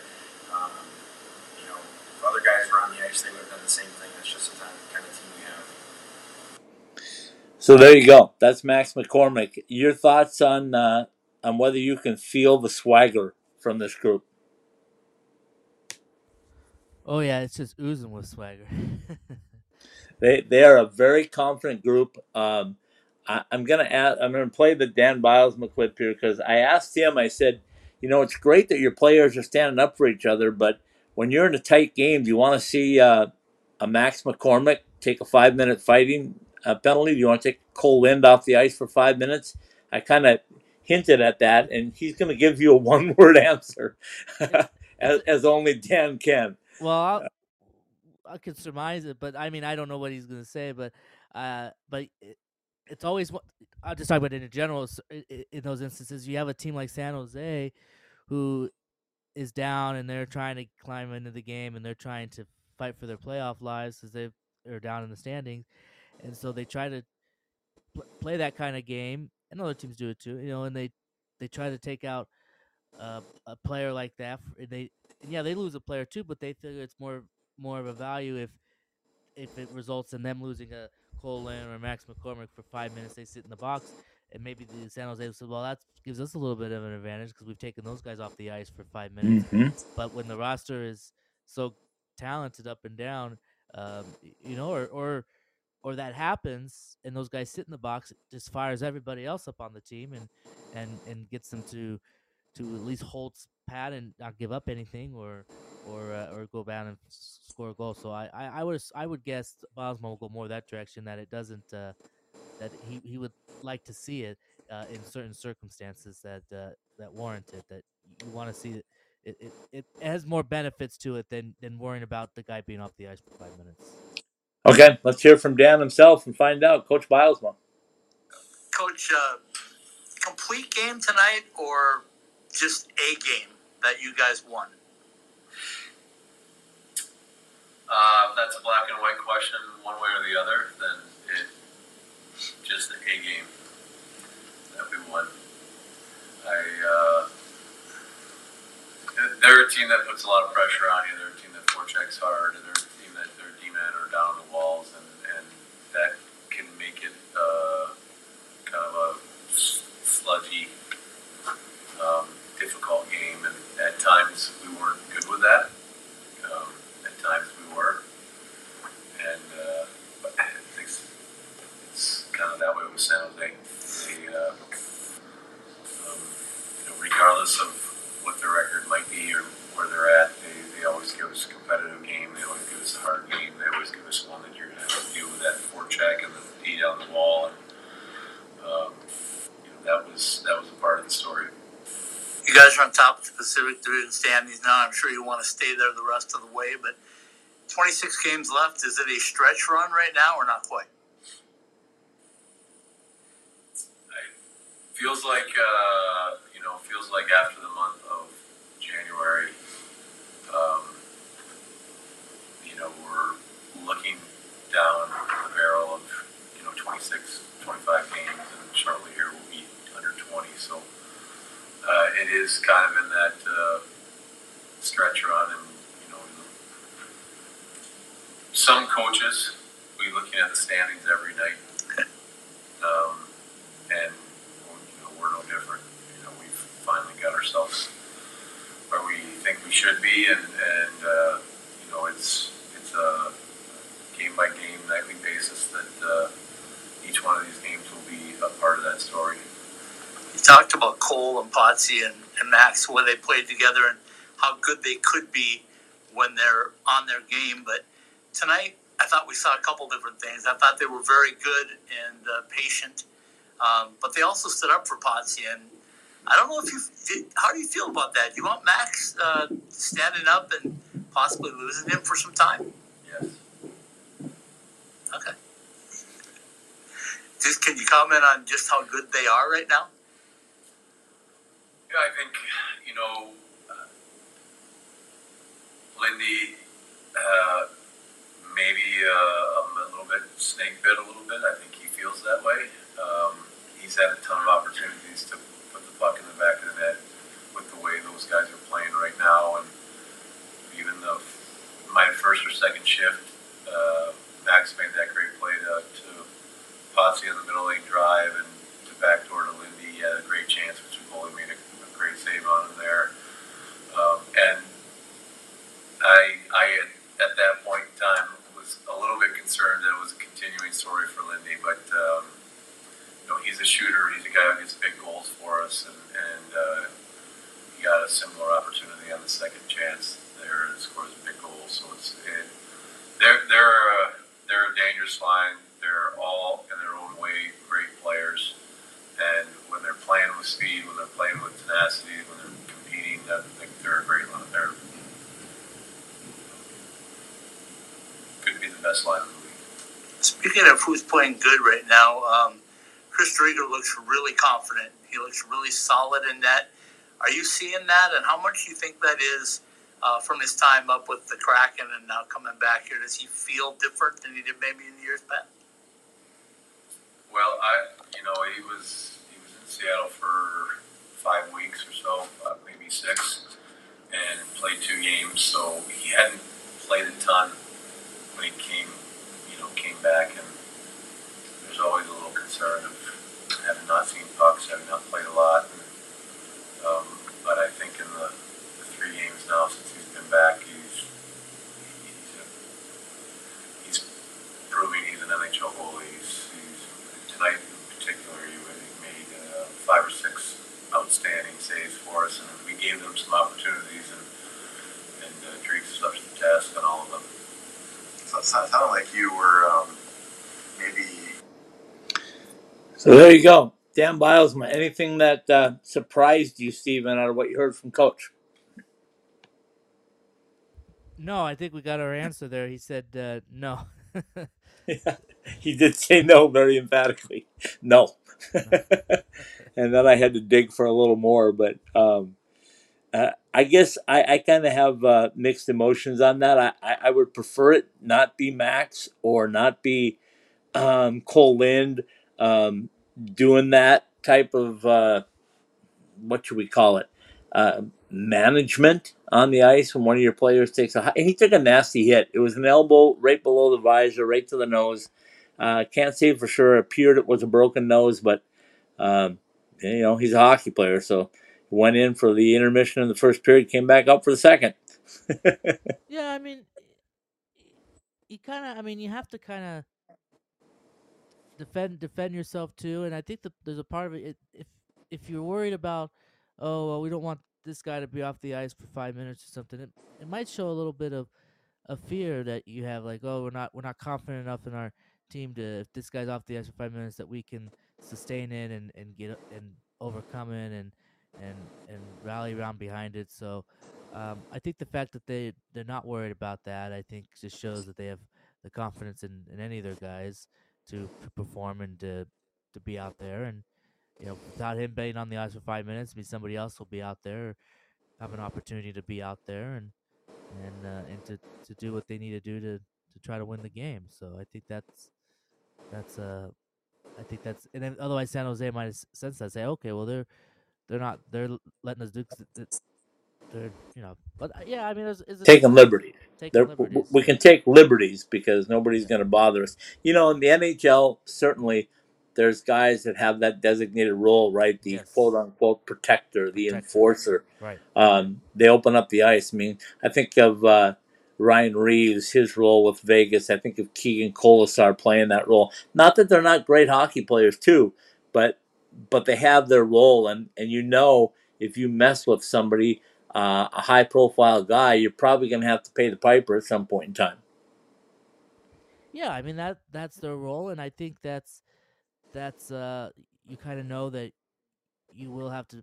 If other guys were on the ice, they would have done the same thing. That's just the kind of team we have. So there you go. That's Max McCormick. Your thoughts on whether you can feel the swagger from this group? Oh yeah, it's just oozing with swagger. They are a very confident group. I'm gonna play the Dan Bilesma clip here because I asked him. I said, it's great that your players are standing up for each other, but when you're in a tight game, do you want to see a Max McCormick take a 5-minute fighting penalty? Do you want to take Cole Lind off the ice for 5 minutes? I kind of hinted at that, and he's going to give you a one-word answer, as only Dan can. Well, I could surmise it, but I mean, I don't know what he's going to say, but it's always. I'll just talk about it in general. In those instances, you have a team like San Jose, who is down and they're trying to climb into the game and they're trying to fight for their playoff lives because they're down in the standings, and so they try to play that kind of game, and other teams do it too. And they try to take out a player like that. They lose a player too, but they figure it's more of a value if it results in them losing a Cole Lind or Max McCormick for 5 minutes. They sit in the box, and maybe the San Jose said, well, that gives us a little bit of an advantage because we've taken those guys off the ice for 5 minutes. Mm-hmm. But when the roster is so talented up and down, or that happens and those guys sit in the box, it just fires everybody else up on the team and gets them to at least hold pat and not give up anything or go down and score a goal. So I would guess Bilesma will go more that direction, that it doesn't that he would like to see it in certain circumstances that warrant it, that you want to see it has more benefits to it than worrying about the guy being off the ice for 5 minutes. Okay, let's hear from Dan himself and find out. Coach Bilesma. Coach, complete game tonight or just a game that you guys won? If that's a black and white question, one way or the other, then it's just a game that we won. They're a team that puts a lot of pressure on you. They're a team that forechecks hard, and they're a team that their D-men are down on the walls, and that can make it kind of a sludgy, difficult game. And at times we weren't good with that. At times we were, and but I think it's kind of that way with San Jose. Regardless of what their record might be or where they're at, they always give us a competitive game. They always give us a hard game. They always give us one that you're going to have to deal with that forecheck and the D down the wall. And that was a part of the story. You guys are on top of the Pacific Division standings now. I'm sure you want to stay there the rest of the way, but 26 games left. Is it a stretch run right now or not quite? Feels like after the month of January, we're looking down the barrel of 26, 25 games, and shortly here we'll be under 20. So it is kind of in that stretch run, and some coaches we looking at the standings every night, and we're no different. We've finally got ourselves where we think we should be, and it's a game by game, nightly basis that each one of these games will be a part of that story. You talked about Cole and Potsy and Max, where they played together and how good they could be when they're on their game. But tonight, I thought we saw a couple different things. I thought they were very good and patient, but they also stood up for Potsy. And I don't know if how do you feel about that? Do you want Max standing up and possibly losing him for some time? Yes. Okay. Can you comment on just how good they are right now? Yeah, I think, Lindy, maybe a little bit snake bit a little bit. I think he feels that way. He's had a ton of opportunities to put the puck in the back of the net with the way those guys are playing right now. And even my first or second shift, Max made that great play to Potsy on the middle lane drive and to backdoor to Lindy. He had a great chance, which Boley made a great save on him there. And I at that point in time was a little bit concerned that it was a continuing story for Lindy, but he's a shooter. He's a guy who gets big goals for us, and he got a similar opportunity on the second chance there and scores a big goal. So they're a dangerous line. They're all in their own way great players, and when they're playing with speed, when they're playing with tenacity, when they're competing, I think they're a great line. They're could be the best line in the league. Speaking of who's playing good right now, Chris Driedger looks really confident. He looks really solid in net. Are you seeing that, and how much do you think that is from his time up with the Kraken and now coming back here? Does he feel different than he did maybe in the years past? Well, he was in Seattle for 5 weeks or so, maybe 6, and played 2 games. So he hadn't played a ton when he came back, and there's always a little concern of having not seen pucks, having not played a lot. But I think in the 3 games now since he's been back, he's proving he's an NHL goalie. Tonight in particular, he made 5 or 6 outstanding saves for us, and we gave them some opportunities, and Dreeks is up to the task on all of them. So it sounded like you were maybe. So there you go. Dan Bilesma, anything that surprised you, Stephen, out of what you heard from Coach? No, I think we got our answer there. He said no. Yeah, he did say no very emphatically. No. And then I had to dig for a little more, but I guess I kind of have mixed emotions on that. I would prefer it not be Max or not be Cole Lind doing that type of, what should we call it, management on the ice when one of your players takes and he took a nasty hit. It was an elbow right below the visor, right to the nose. Can't say for sure. It appeared it was a broken nose, but he's a hockey player, so he went in for the intermission in the first period, came back up for the second. Yeah, I mean, you have to kind of defend yourself too, and I think there's a part of it. If you're worried about, oh well, we don't want this guy to be off the ice for 5 minutes or something, it might show a little bit of a fear that you have, like, oh, we're not confident enough in our team to, if this guy's off the ice for 5 minutes, that we can sustain it and get and overcome it and rally around behind it. So I think the fact that they're not worried about that, I think, just shows that they have the confidence in any of their guys to perform and to be out there. And without him being on the ice for 5 minutes, I mean, somebody else will be out there, have an opportunity to be out there and to do what they need to do to try to win the game. So I think that's and then otherwise San Jose might have sensed that, say, okay, well they're letting us do, they're but yeah, I mean, it's Taking liberties. taking liberties. We can take liberties because nobody's going to bother us. In the NHL, certainly there's guys that have that designated role, right? The Yes. quote-unquote protector, the enforcer. Right. They open up the ice. I mean, I think of Ryan Reeves, his role with Vegas. I think of Keegan Colasar playing that role. Not that they're not great hockey players too, but they have their role, and if you mess with somebody, a high-profile guy, you're probably going to have to pay the piper at some point in time. Yeah, I mean that's their role, and I think that's you kind of know that you will have to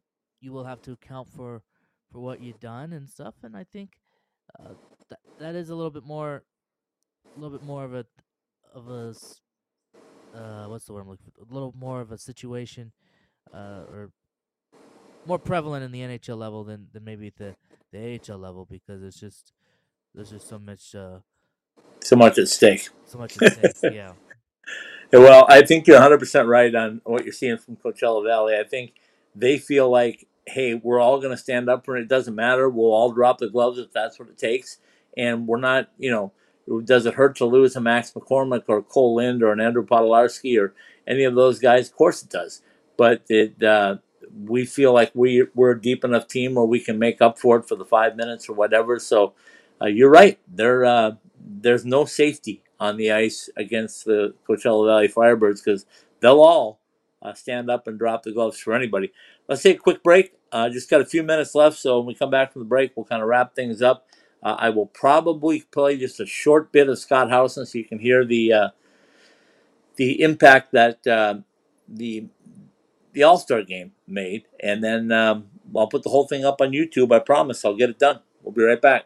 you will have to account for what you've done and stuff. And I think that is a little bit more of a what's the word I'm looking for? A little more of a situation, or more prevalent in the NHL level than maybe the AHL level, because there's just so much at stake. at stake. Yeah. Well, I think you're 100% right on what you're seeing from Coachella Valley. I think they feel like, hey, we're all going to stand up for it. It doesn't matter. We'll all drop the gloves if that's what it takes. And we're not, does it hurt to lose a Max McCormick or Cole Lind or an Andrew Podolarski or any of those guys? Of course it does. But we feel like we're a deep enough team where we can make up for it for the 5 minutes or whatever. So you're right. There's no safety on the ice against the Coachella Valley Firebirds, because they'll all stand up and drop the gloves for anybody. Let's take a quick break. Just got a few minutes left, so when we come back from the break, we'll kind of wrap things up. I will probably play just a short bit of Scott Howson so you can hear the impact that the All-Star game made, and then I'll put the whole thing up on YouTube. I promise I'll get it done. We'll be right back.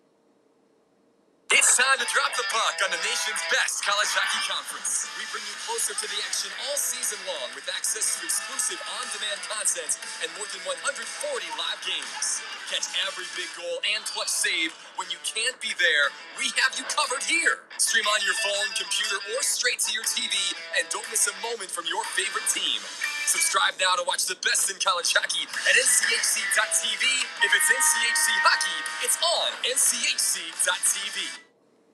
It's time to drop the puck on the nation's best college hockey conference. We bring you closer to the action all season long with access to exclusive on-demand content and more than 140 live games. Catch every big goal and clutch save when you can't be there. We have you covered here. Stream on your phone, computer, or straight to your TV, and don't miss a moment from your favorite team. Subscribe now to watch the best in college hockey at NCHC.tv. If it's NCHC hockey, it's on NCHC.tv.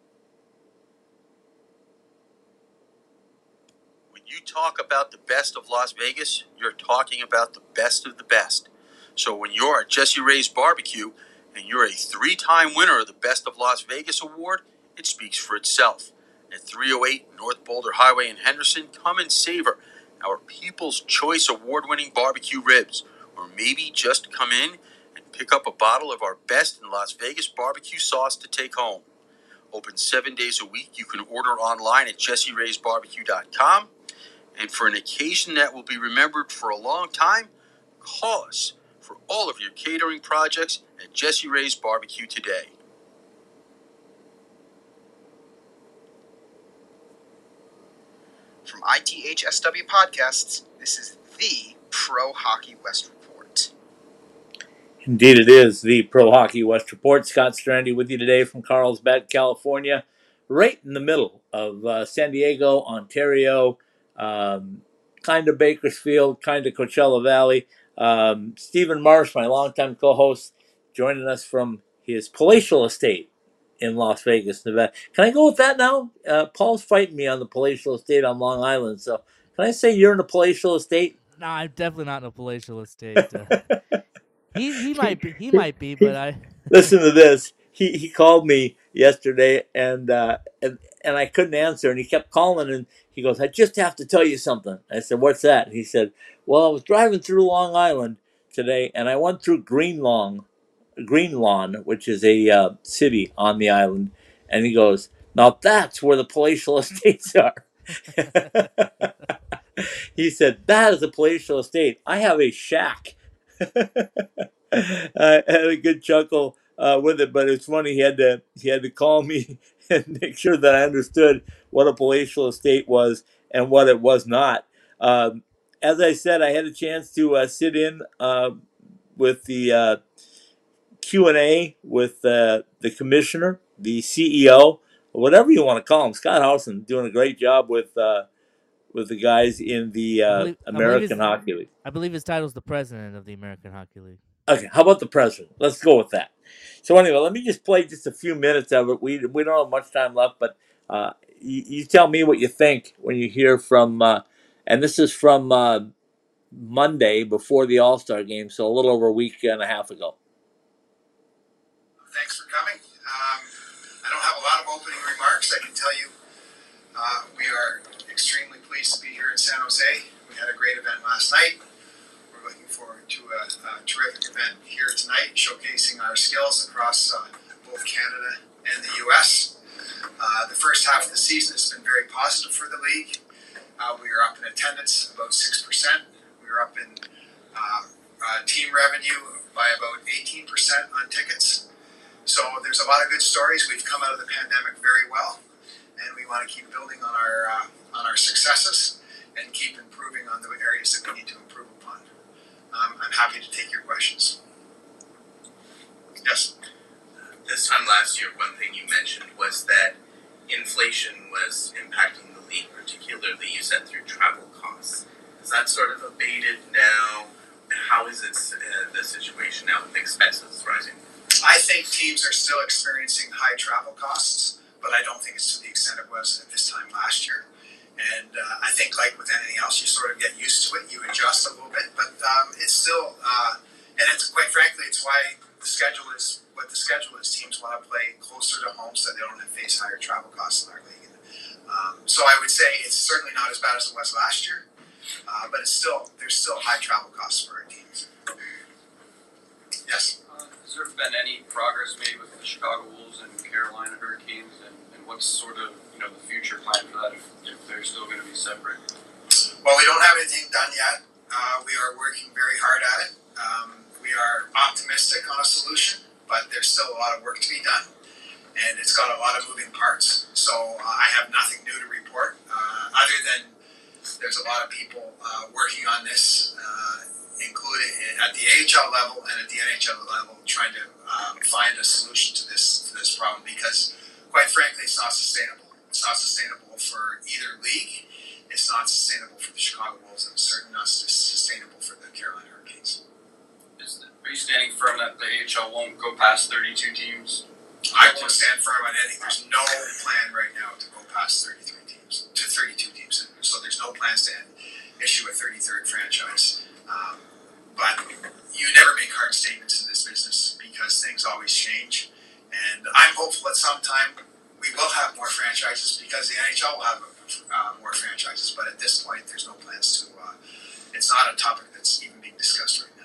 When you talk about the best of Las Vegas, you're talking about the best of the best. So when you're at Jesse Ray's Barbecue and you're a 3-time winner of the Best of Las Vegas award, it speaks for itself. At 308 North Boulder Highway in Henderson, come and savor our People's Choice Award-winning barbecue ribs, or maybe just come in and pick up a bottle of our best in Las Vegas barbecue sauce to take home. Open 7 days a week. You can order online at jesseraysbarbecue.com. And for an occasion that will be remembered for a long time, call us for all of your catering projects at Jesse Ray's Barbecue today. From ITHSW Podcasts, this is the Pro Hockey West Report. Indeed it is, the Pro Hockey West Report. Scott Strandy with you today from Carlsbad, California, right in the middle of San Diego, Ontario, kind of Bakersfield, kind of Coachella Valley. Stephen Marsh, my longtime co-host, joining us from his palatial estate in Las Vegas, Nevada. Can I go with that now? Paul's fighting me on the palatial estate on Long Island, so can I say you're in a palatial estate? No, I'm definitely not in a palatial estate. He might be, but I listen to this. He called me yesterday and I couldn't answer, and he kept calling, and he goes, "I just have to tell you something." I said, "What's that?" And he said, "Well, I was driving through Long Island today, and I went through Green Lawn, which is a city on the island." And he goes, "Now that's where the palatial estates are." He said, "That is a palatial estate. I have a shack." I had a good chuckle with it, but it's funny. He had to call me and make sure that I understood what a palatial estate was and what it was not. As I said, I had a chance to sit in with the Q&A with the commissioner, the CEO, whatever you want to call him. Scott Howson doing a great job with the guys in the American Hockey League. I believe his title is the president of the American Hockey League. Okay, how about the president? Let's go with that. So anyway, let me just play just a few minutes of it. We don't have much time left, but you tell me what you think when you hear from, and this is from Monday before the All-Star game, so a little over a week and a half ago. Thanks for coming. I don't have a lot of opening remarks. I can tell you we are extremely pleased to be here in San Jose. We had a great event last night. We're looking forward to a terrific event here tonight, showcasing our skills across both Canada and the U.S. The first half of the season has been very positive for the league. We are up in attendance about 6%. We are up in team revenue by about 18% on tickets. So there's a lot of good stories. We've come out of the pandemic very well, and we want to keep building on our successes and keep improving on the areas that we need to improve upon. I'm happy to take your questions. Yes. This time last year, one thing you mentioned was that inflation was impacting the league, particularly you said through travel costs. Is that sort of abated now? How is it the situation now with expenses rising? I think teams are still experiencing high travel costs, but I don't think it's to the extent it was at this time last year. And I think, like with anything else, you sort of get used to it, you adjust a little bit, but it's still, and it's quite frankly, it's why the schedule is what the schedule is. Teams want to play closer to home so they don't have to face higher travel costs in our league. So I would say it's certainly not as bad as it was last year, but there's still high travel costs for our teams. Yes. Has there been any progress made with the Chicago Wolves and Carolina Hurricanes, and what's sort of the future plan for that if they're still going to be separate? Well, we don't have anything done yet. We are working very hard at it. We are optimistic on a solution, but there's still a lot of work to be done, and it's got a lot of moving parts. So I have nothing new to report, other than there's a lot of people working on this, including at the AHL level and at the NHL level, trying to find a solution to this problem, because quite frankly, it's not sustainable. It's not sustainable for either league. It's not sustainable for the Chicago Wolves, and it's certainly not sustainable for the Carolina Hurricanes. Are you standing firm that the AHL won't go past 32 teams? I won't stand firm on anything. There's no plan right now to go past 32 teams. So there's no plans to issue a 33rd franchise. But you never make hard statements in this business because things always change. And I'm hopeful at some time we will have more franchises because the NHL will have more franchises. But at this point, there's no plans to. It's not a topic that's even being discussed right now.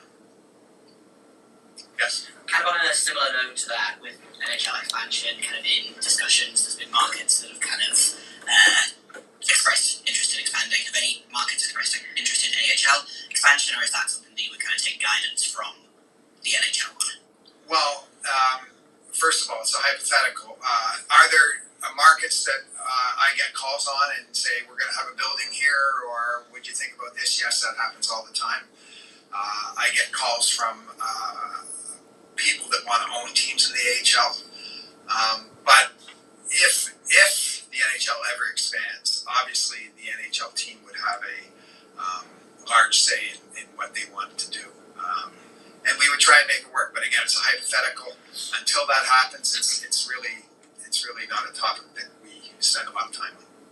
Yes. Kind of on a similar note to that, with NHL expansion kind of in discussions, there's been markets that have kind of expressed interest in expanding. Have any markets expressed interest in AHL expansion, or is that something that you would kind of take guidance from the NHL on? Well, first of all, it's a hypothetical. Are there markets that I get calls on and say, we're going to have a building here, or would you think about this? Yes, that happens all the time. I get calls from people that want to own teams in the AHL. But if the NHL ever expands, obviously the NHL team would have a large say in what they want to do. And we would try and make it work. But again, it's a hypothetical. Until that happens, it's really not a topic that we spend a lot of time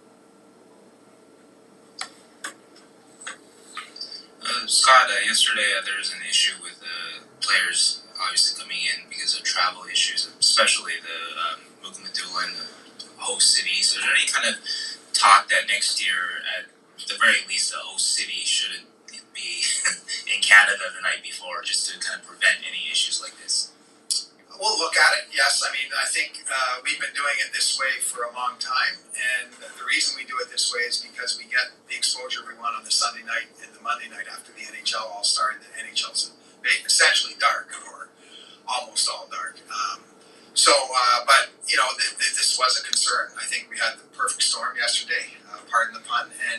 on. Scott, yesterday there was an issue with players obviously coming in because of travel issues, especially the Mukamadulan host city. So is there any kind of talk that next year, at the very least, the host city shouldn't be in Canada the night before, just to kind of prevent any issues like this? We'll look at it, yes. I mean, I think we've been doing it this way for a long time, and the reason we do it this way is because we get the exposure we want on the Sunday night and the Monday night after the NHL All-Star, and the NHL's essentially dark, or almost all dark. But, this was a concern. I think we had the perfect storm yesterday, pardon the pun, and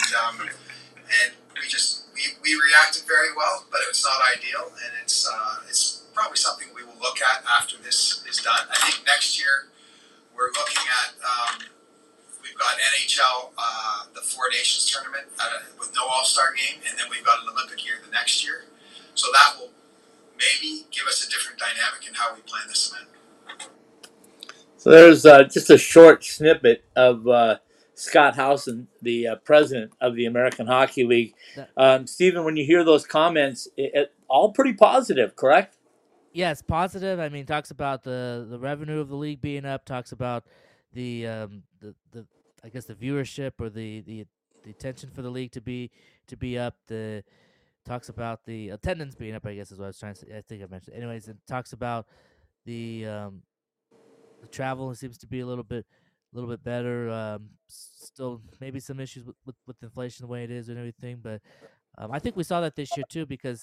we reacted very well, but it was not ideal, and it's probably something we will look at after this is done. I think next year we're looking at, we've got NHL, the Four Nations tournament with no All-Star game, and then we've got an Olympic year the next year. So that will maybe give us a different dynamic in how we plan this event. So there's just a short snippet of Scott Howson, the president of the American Hockey League. Stephen, when you hear those comments, it all pretty positive, correct? Yeah, it's positive. I mean, talks about the revenue of the league being up. Talks about the I guess the viewership or the attention for the league to be up. Talks about the attendance being up. I guess is what I was trying to say. I think I mentioned. Anyways, it talks about the travel. It seems to be a little bit better. Still, maybe some issues with inflation the way it is and everything. But I think we saw that this year too, because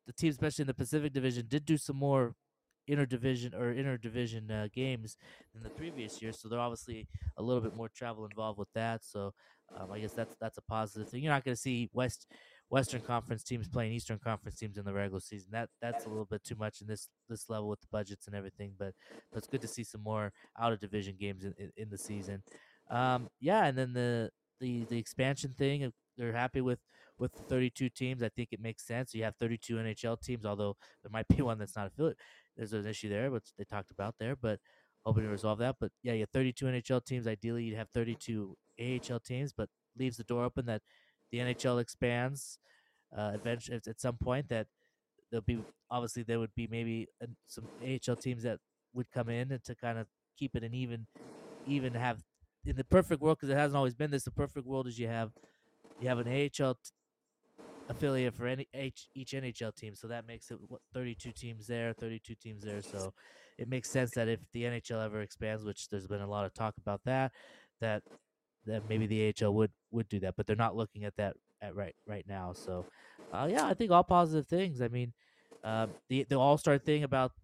the teams, especially in the Pacific Division, did do some more interdivision games than the previous year. So they're obviously a little bit more travel involved with that. So I guess that's a positive thing. You're not going to see Western Conference teams playing Eastern Conference teams in the regular season. That's a little bit too much in this level with the budgets and everything. But it's good to see some more out of division games in the season. Yeah, and then the expansion thing. They're happy with the 32 teams. I think it makes sense. You have 32 NHL teams, although there might be one that's not affiliate. There's an issue there, which they talked about there, but hoping to resolve that. But yeah, you have 32 NHL teams. Ideally, you'd have 32 AHL teams, but leaves the door open that the NHL expands eventually at some point. That there'll be obviously there would be maybe some AHL teams that would come in and to kind of keep it an even have in the perfect world, because it hasn't always been this. The perfect world is you have an AHL affiliate for each NHL team, so that makes it 32 teams there, 32 teams there. So it makes sense that if the NHL ever expands, which there's been a lot of talk about that maybe the AHL would do that, but they're not looking at that right now. So yeah, I think all positive things. I mean, the All-Star thing about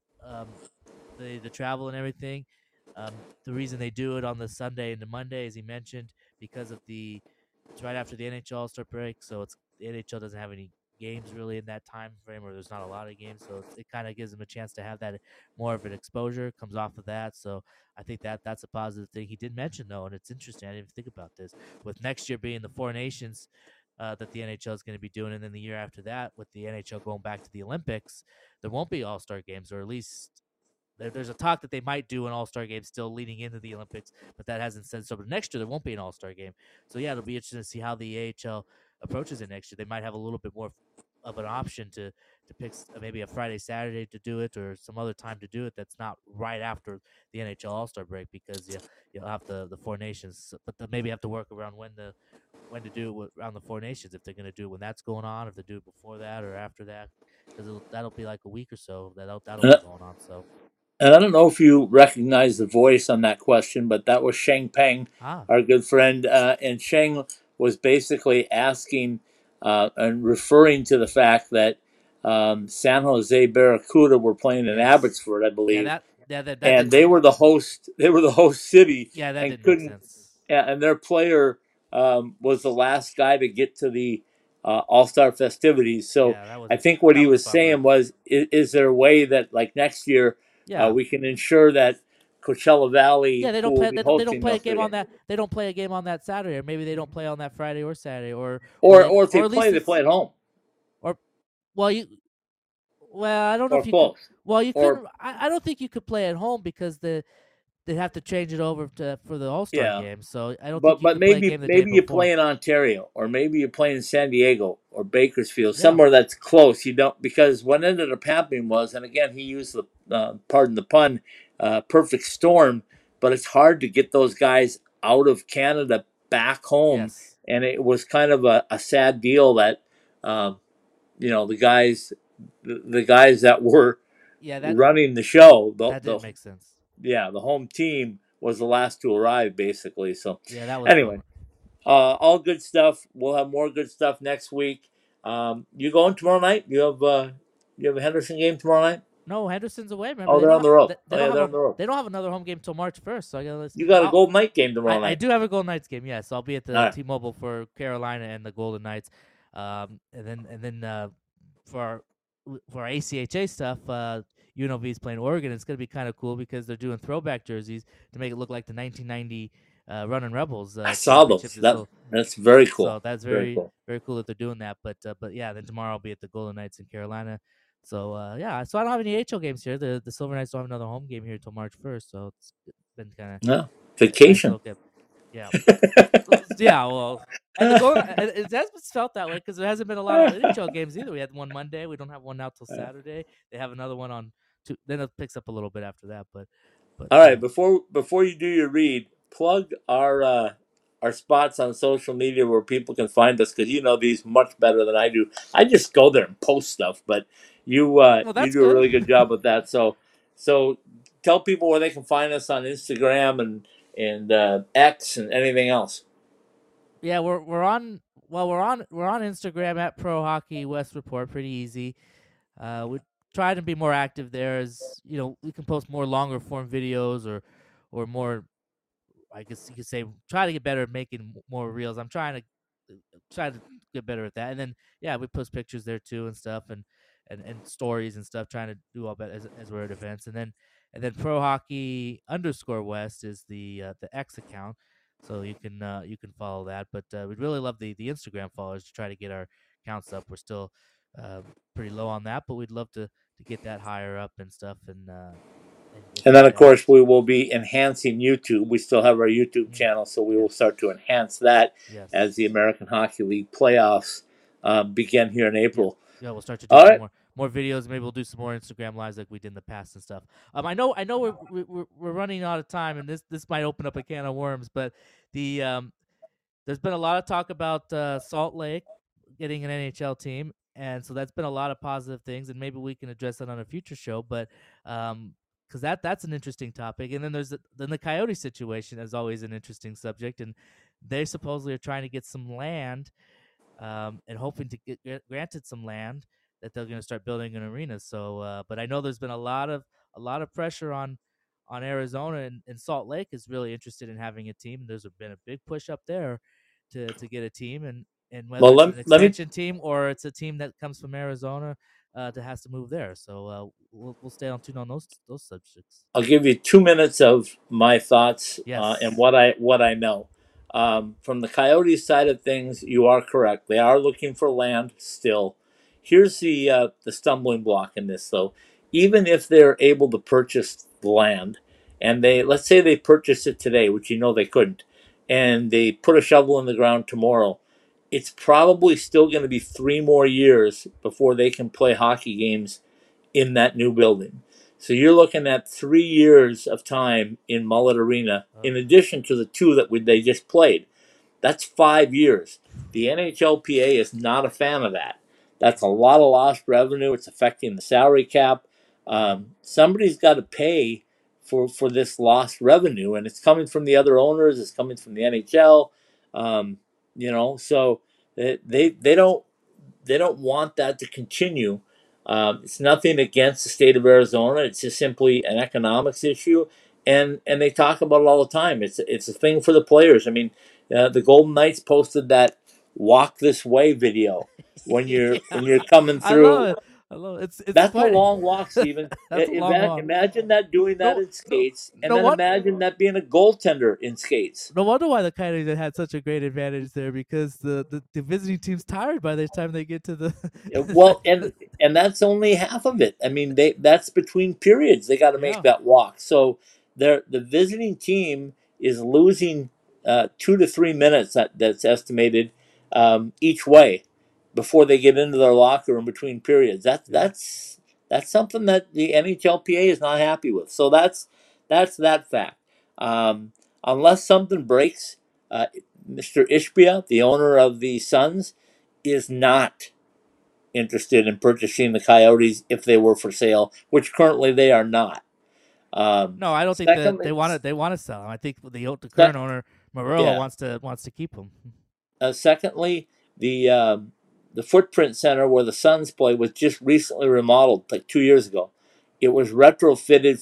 the travel and everything. The reason they do it on the Sunday and the Monday, as he mentioned, because of it's right after the NHL All-Star break, so the NHL doesn't have any games really in that time frame, or there's not a lot of games, so it kind of gives them a chance to have that more of an exposure. Comes off of that, so I think that's a positive thing. He did mention though, and it's interesting. I didn't even think about this. With next year being the Four Nations that the NHL is going to be doing, and then the year after that, with the NHL going back to the Olympics, there won't be All-Star games, or at least there's a talk that they might do an All-Star game still leading into the Olympics, but that hasn't said so. But next year there won't be an All-Star game, so yeah, it'll be interesting to see how the AHL approaches it next year. They might have a little bit more of an option to pick maybe a Friday, Saturday to do it, or some other time to do it that's not right after the NHL All-Star break, because you'll have the Four Nations, but they maybe have to work around when to do it around the Four Nations, if they're going to do it when that's going on, if they do it before that or after that, because that'll be like a week or so that'll be going on. So. And I don't know if you recognize the voice on that question, but that was Sheng Peng, our good friend. And Sheng was basically asking and referring to the fact that San Jose Barracuda were playing in Abbotsford, I believe. And they were the host. They were the host city. Yeah, that didn't make sense. Yeah, and their player was the last guy to get to the All-Star festivities. So I think what he was saying was, is there a way that like next year? Yeah, we can ensure that Coachella Valley. Yeah, they don't play. They don't play a game on that. They don't play a game on that Saturday, or maybe they don't play on that Friday or Saturday, or if they play, they play at home. I don't know if you could. Well, you could. I don't think you could play at home because they have to change it over for the All-Star game. So I don't. But maybe you play in Ontario, or maybe you play in San Diego or Bakersfield, somewhere that's close. You don't, because what ended up happening was, and again he used the pardon the pun, perfect storm. But it's hard to get those guys out of Canada back home, and it was kind of a sad deal that the guys that were running the show. That didn't make sense. Yeah, the home team was the last to arrive, basically. So that was anyway, all good stuff. We'll have more good stuff next week. You going tomorrow night? You have a Henderson game tomorrow night? No, Henderson's away. Remember? Oh, they're on the road. They're on the road. They don't have another home game till March 1st. So you got a Golden Knights game tomorrow night. I do have a Golden Knights game. Yes, I'll be at the T-Mobile for Carolina and the Golden Knights. And then for our ACHA stuff, UNLV is playing Oregon. It's going to be kind of cool because they're doing throwback jerseys to make it look like the 1990 Running Rebels. I saw those. That's very cool. So that's very cool that they're doing that. But yeah, then tomorrow I'll be at the Golden Knights in Carolina. So so I don't have any AHL games here. The Silver Knights don't have another home game here until March 1st. So it's been kind of vacation. Yeah, yeah. Well, and it has felt that way because there hasn't been a lot of NHL games either. We had one Monday. We don't have one now till Saturday. They have another one on. Then it picks up a little bit after that. But all right. Before you do your read, plug our spots on social media where people can find us, because you know these much better than I do. I just go there and post stuff, but you do a really good job with that. So tell people where they can find us on Instagram and X and anything else. Yeah, we're on Well, we're on Instagram at Pro Hockey West Report. Pretty easy. We try to be more active there. As you know, we can post more longer form videos or more. I guess you could say try to get better at making more reels. I'm trying to get better at that. And then we post pictures there too and stuff and stories and stuff. Trying to do all that as we're at events. And then Pro Hockey _West is the X account. So you can follow that, but we'd really love the Instagram followers to try to get our counts up. We're still pretty low on that, but we'd love to get that higher up and stuff. And then of course we will be enhancing YouTube. We still have our YouTube channel, so we will start to enhance that as the American Hockey League playoffs begin here in April. Yeah, we'll start to do more videos. Maybe we'll do some more Instagram lives like we did in the past and stuff. I know we're running out of time, and this might open up a can of worms. But there's been a lot of talk about Salt Lake getting an NHL team, and so that's been a lot of positive things. And maybe we can address that on a future show. But because that's an interesting topic. And then there's the Coyote situation is always an interesting subject, and they supposedly are trying to get some land and hoping to get granted some land that they're going to start building an arena. So, but I know there's been a lot of pressure on Arizona, and Salt Lake is really interested in having a team. There's been a big push up there to get a team, and whether it's an expansion team or it's a team that comes from Arizona that has to move there. So we'll stay on tune on those subjects. I'll give you 2 minutes of my thoughts and what I know. From the Coyotes side of things, you are correct. They are looking for land still. Here's the stumbling block in this, though. Even if they're able to purchase the land, and let's say they purchase it today, which they couldn't, and they put a shovel in the ground tomorrow, it's probably still going to be 3 more years before they can play hockey games in that new building. So you're looking at 3 years of time in Mullet Arena, in addition to the 2 that they just played. That's 5 years. The NHLPA is not a fan of that. That's a lot of lost revenue. It's affecting the salary cap. Somebody's got to pay for this lost revenue, and it's coming from the other owners. It's coming from the NHL. So they don't want that to continue. It's nothing against the state of Arizona. It's just simply an economics issue, and they talk about it all the time. It's a thing for the players. I mean, the Golden Knights posted that "Walk This Way" video when you're coming through. I love it. It's that's funny. a long walk, Steven. Imagine that doing that in skates, and then imagine that being a goaltender in skates. No wonder why the Coyotes had such a great advantage there, because the visiting team's tired by the time they get to the. Well, and that's only half of it. I mean, that's between periods. They got to make that walk. So the visiting team is losing 2 to 3 minutes. That's estimated each way before they get into their locker room between periods. That's something that the NHLPA is not happy with. So that's that fact. Unless something breaks, Mr. Ishbia, the owner of the Suns, is not interested in purchasing the Coyotes if they were for sale, which currently they are not. No, I don't think they want to sell him. I think the current owner, Moreau, wants to keep him. Secondly, the Footprint Center where the Suns play was just recently remodeled, like 2 years ago. It was retrofitted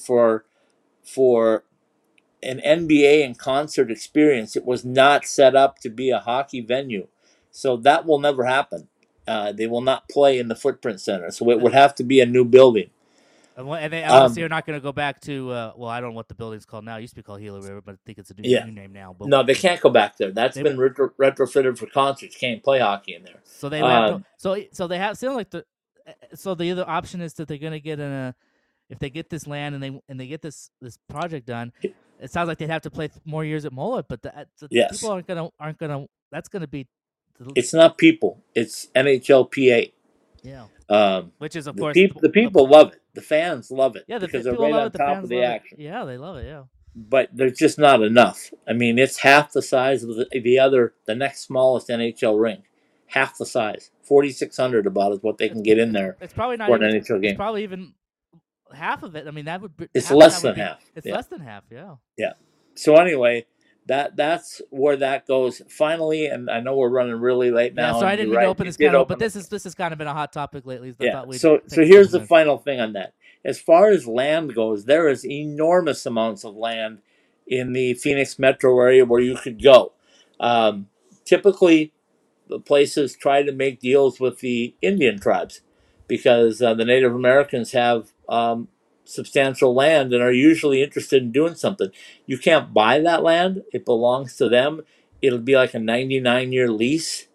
for an NBA and concert experience. It was not set up to be a hockey venue. So that will never happen. They will not play in the Footprint Center. So it would have to be a new building. And they obviously are not going to go back to, I don't know what the building's called now. It used to be called Gila River, but I think it's a new name now. But no, they can't go back there. That's been retrofitted for concerts. Can't play hockey in there. So they have so they have sound like the other option is that they're going to get if they get this land and they get this project done, it sounds like they'd have to play more years at Mullet, but people aren't gonna. That's going to be. It's not people. It's NHLPA. Yeah. Which is, of course, the people love it. The fans love it. Yeah, because they're right on top of the action. Yeah, they love it. Yeah. But there's just not enough. I mean, it's half the size of the next smallest NHL rink. Half the size. 4,600 about is what they can get in there. It's probably not for even, an NHL game. It's probably even half of it. I mean, that would be. It's less than half. It's less than half. Yeah. Yeah. So anyway, that's where that goes. Finally, and I know we're running really late now. Yeah, so and I didn't you're mean to right, open you this did can of, open but it. this has kind of been a hot topic lately. So I Yeah. thought we'd So take a here's couple the minutes. final thing on that. As far as land goes, there is enormous amounts of land in the Phoenix metro area where you could go. Typically, the places try to make deals with the Indian tribes because the Native Americans have substantial land and are usually interested in doing something. You can't buy that land; it belongs to them. It'll be like a 99-year lease.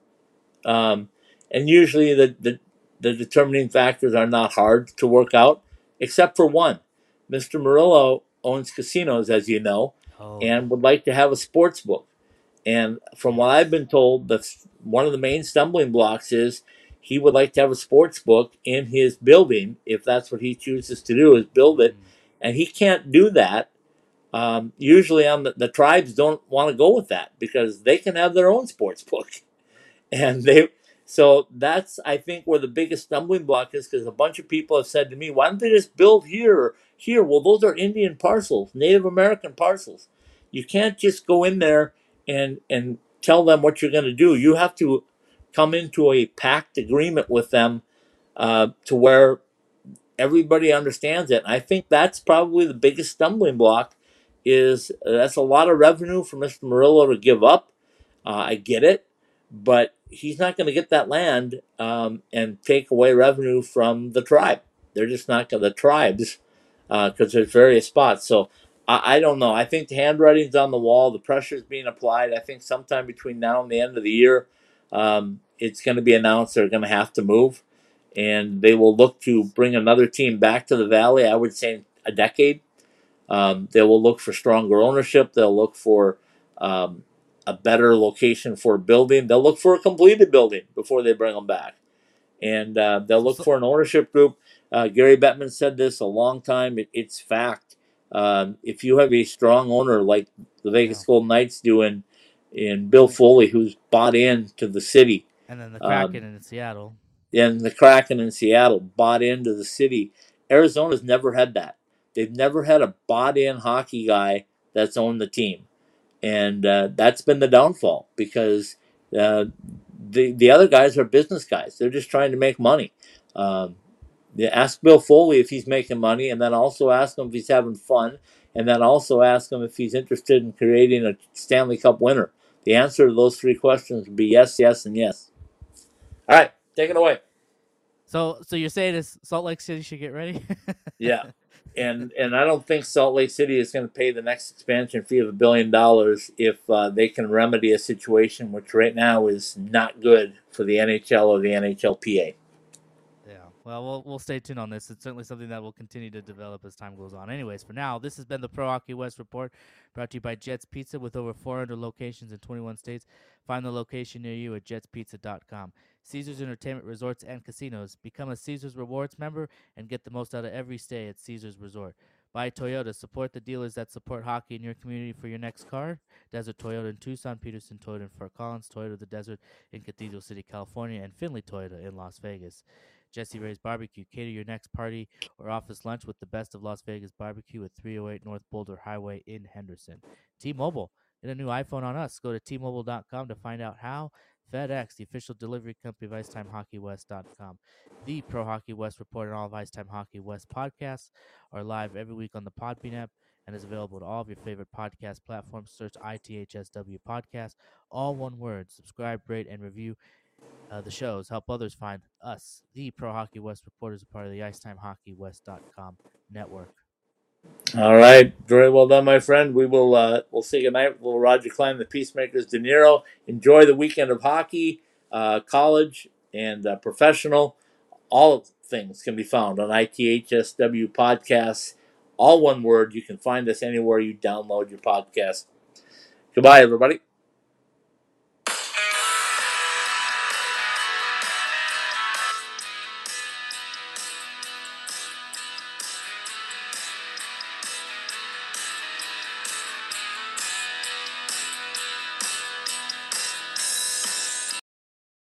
And usually the determining factors are not hard to work out, except for one. Mr. Murillo owns casinos, as you know, and would like to have a sports book. And from what I've been told, that's one of the main stumbling blocks is he would like to have a sports book in his building, if that's what he chooses to do, is build it. And he can't do that. Usually on the tribes don't want to go with that because they can have their own sports book. And so that's, I think, where the biggest stumbling block is, because a bunch of people have said to me, why don't they just build here or here? Well, those are Indian parcels, Native American parcels. You can't just go in there and tell them what you're going to do. You have to come into a pact agreement with them to where everybody understands it. And I think that's probably the biggest stumbling block is that's a lot of revenue for Mr. Murillo to give up. I get it, but he's not going to get that land and take away revenue from the tribe. They're just not going to, the tribes, because there's various spots. So I don't know. I think the handwriting's on the wall. The pressure's being applied. I think sometime between now and the end of the year, it's going to be announced they're going to have to move. And they will look to bring another team back to the Valley, I would say, in a decade. They will look for stronger ownership. They'll look for a better location for a building. They'll look for a completed building before they bring them back. And they'll look for an ownership group. Gary Bettman said this a long time. It's fact. If you have a strong owner like the Vegas Golden Knights do in Bill Foley, who's bought into the city. And then the Kraken in Seattle. And the Kraken in Seattle bought into the city. Arizona's never had that. They've never had a bought-in hockey guy that's owned the team. And that's been the downfall because the other guys are business guys. They're just trying to make money. Ask Bill Foley if he's making money, and then also ask him if he's having fun, and then also ask him if he's interested in creating a Stanley Cup winner. The answer to those three questions would be yes, yes, and yes. All right, take it away. So you're saying is Salt Lake City should get ready? Yeah. And I don't think Salt Lake City is going to pay the next expansion fee of $1 billion if they can remedy a situation which right now is not good for the NHL or the NHLPA. Yeah, well, we'll stay tuned on this. It's certainly something that will continue to develop as time goes on. Anyways, for now, this has been the Pro Hockey West Report, brought to you by Jets Pizza with over 400 locations in 21 states. Find the location near you at jetspizza.com. Caesars Entertainment Resorts and Casinos. Become a Caesars Rewards member and get the most out of every stay at Caesars Resort. By Toyota. Support the dealers that support hockey in your community for your next car. Desert Toyota in Tucson, Peterson Toyota in Fort Collins, Toyota of the Desert in Cathedral City, California, and Findlay Toyota in Las Vegas. Jesse Ray's Barbecue. Cater your next party or office lunch with the best of Las Vegas barbecue at 308 North Boulder Highway in Henderson. T-Mobile. Get a new iPhone on us. Go to T-Mobile.com to find out how. FedEx, the official delivery company of IcetimeHockeyWest.com. The Pro Hockey West Report and all of Icetime Hockey West podcasts are live every week on the Podbean app and is available to all of your favorite podcast platforms. Search ITHSW Podcast, all one word. Subscribe, rate, and review the shows. Help others find us. The Pro Hockey West Report is a part of the IcetimeHockeyWest.com network. All right, very well done, my friend. We'll say goodnight. Little Roger Klein, the Peacemakers, De Niro. Enjoy the weekend of hockey, college, and professional. All things can be found on ITHSW Podcasts. All one word. You can find us anywhere you download your podcast. Goodbye, everybody.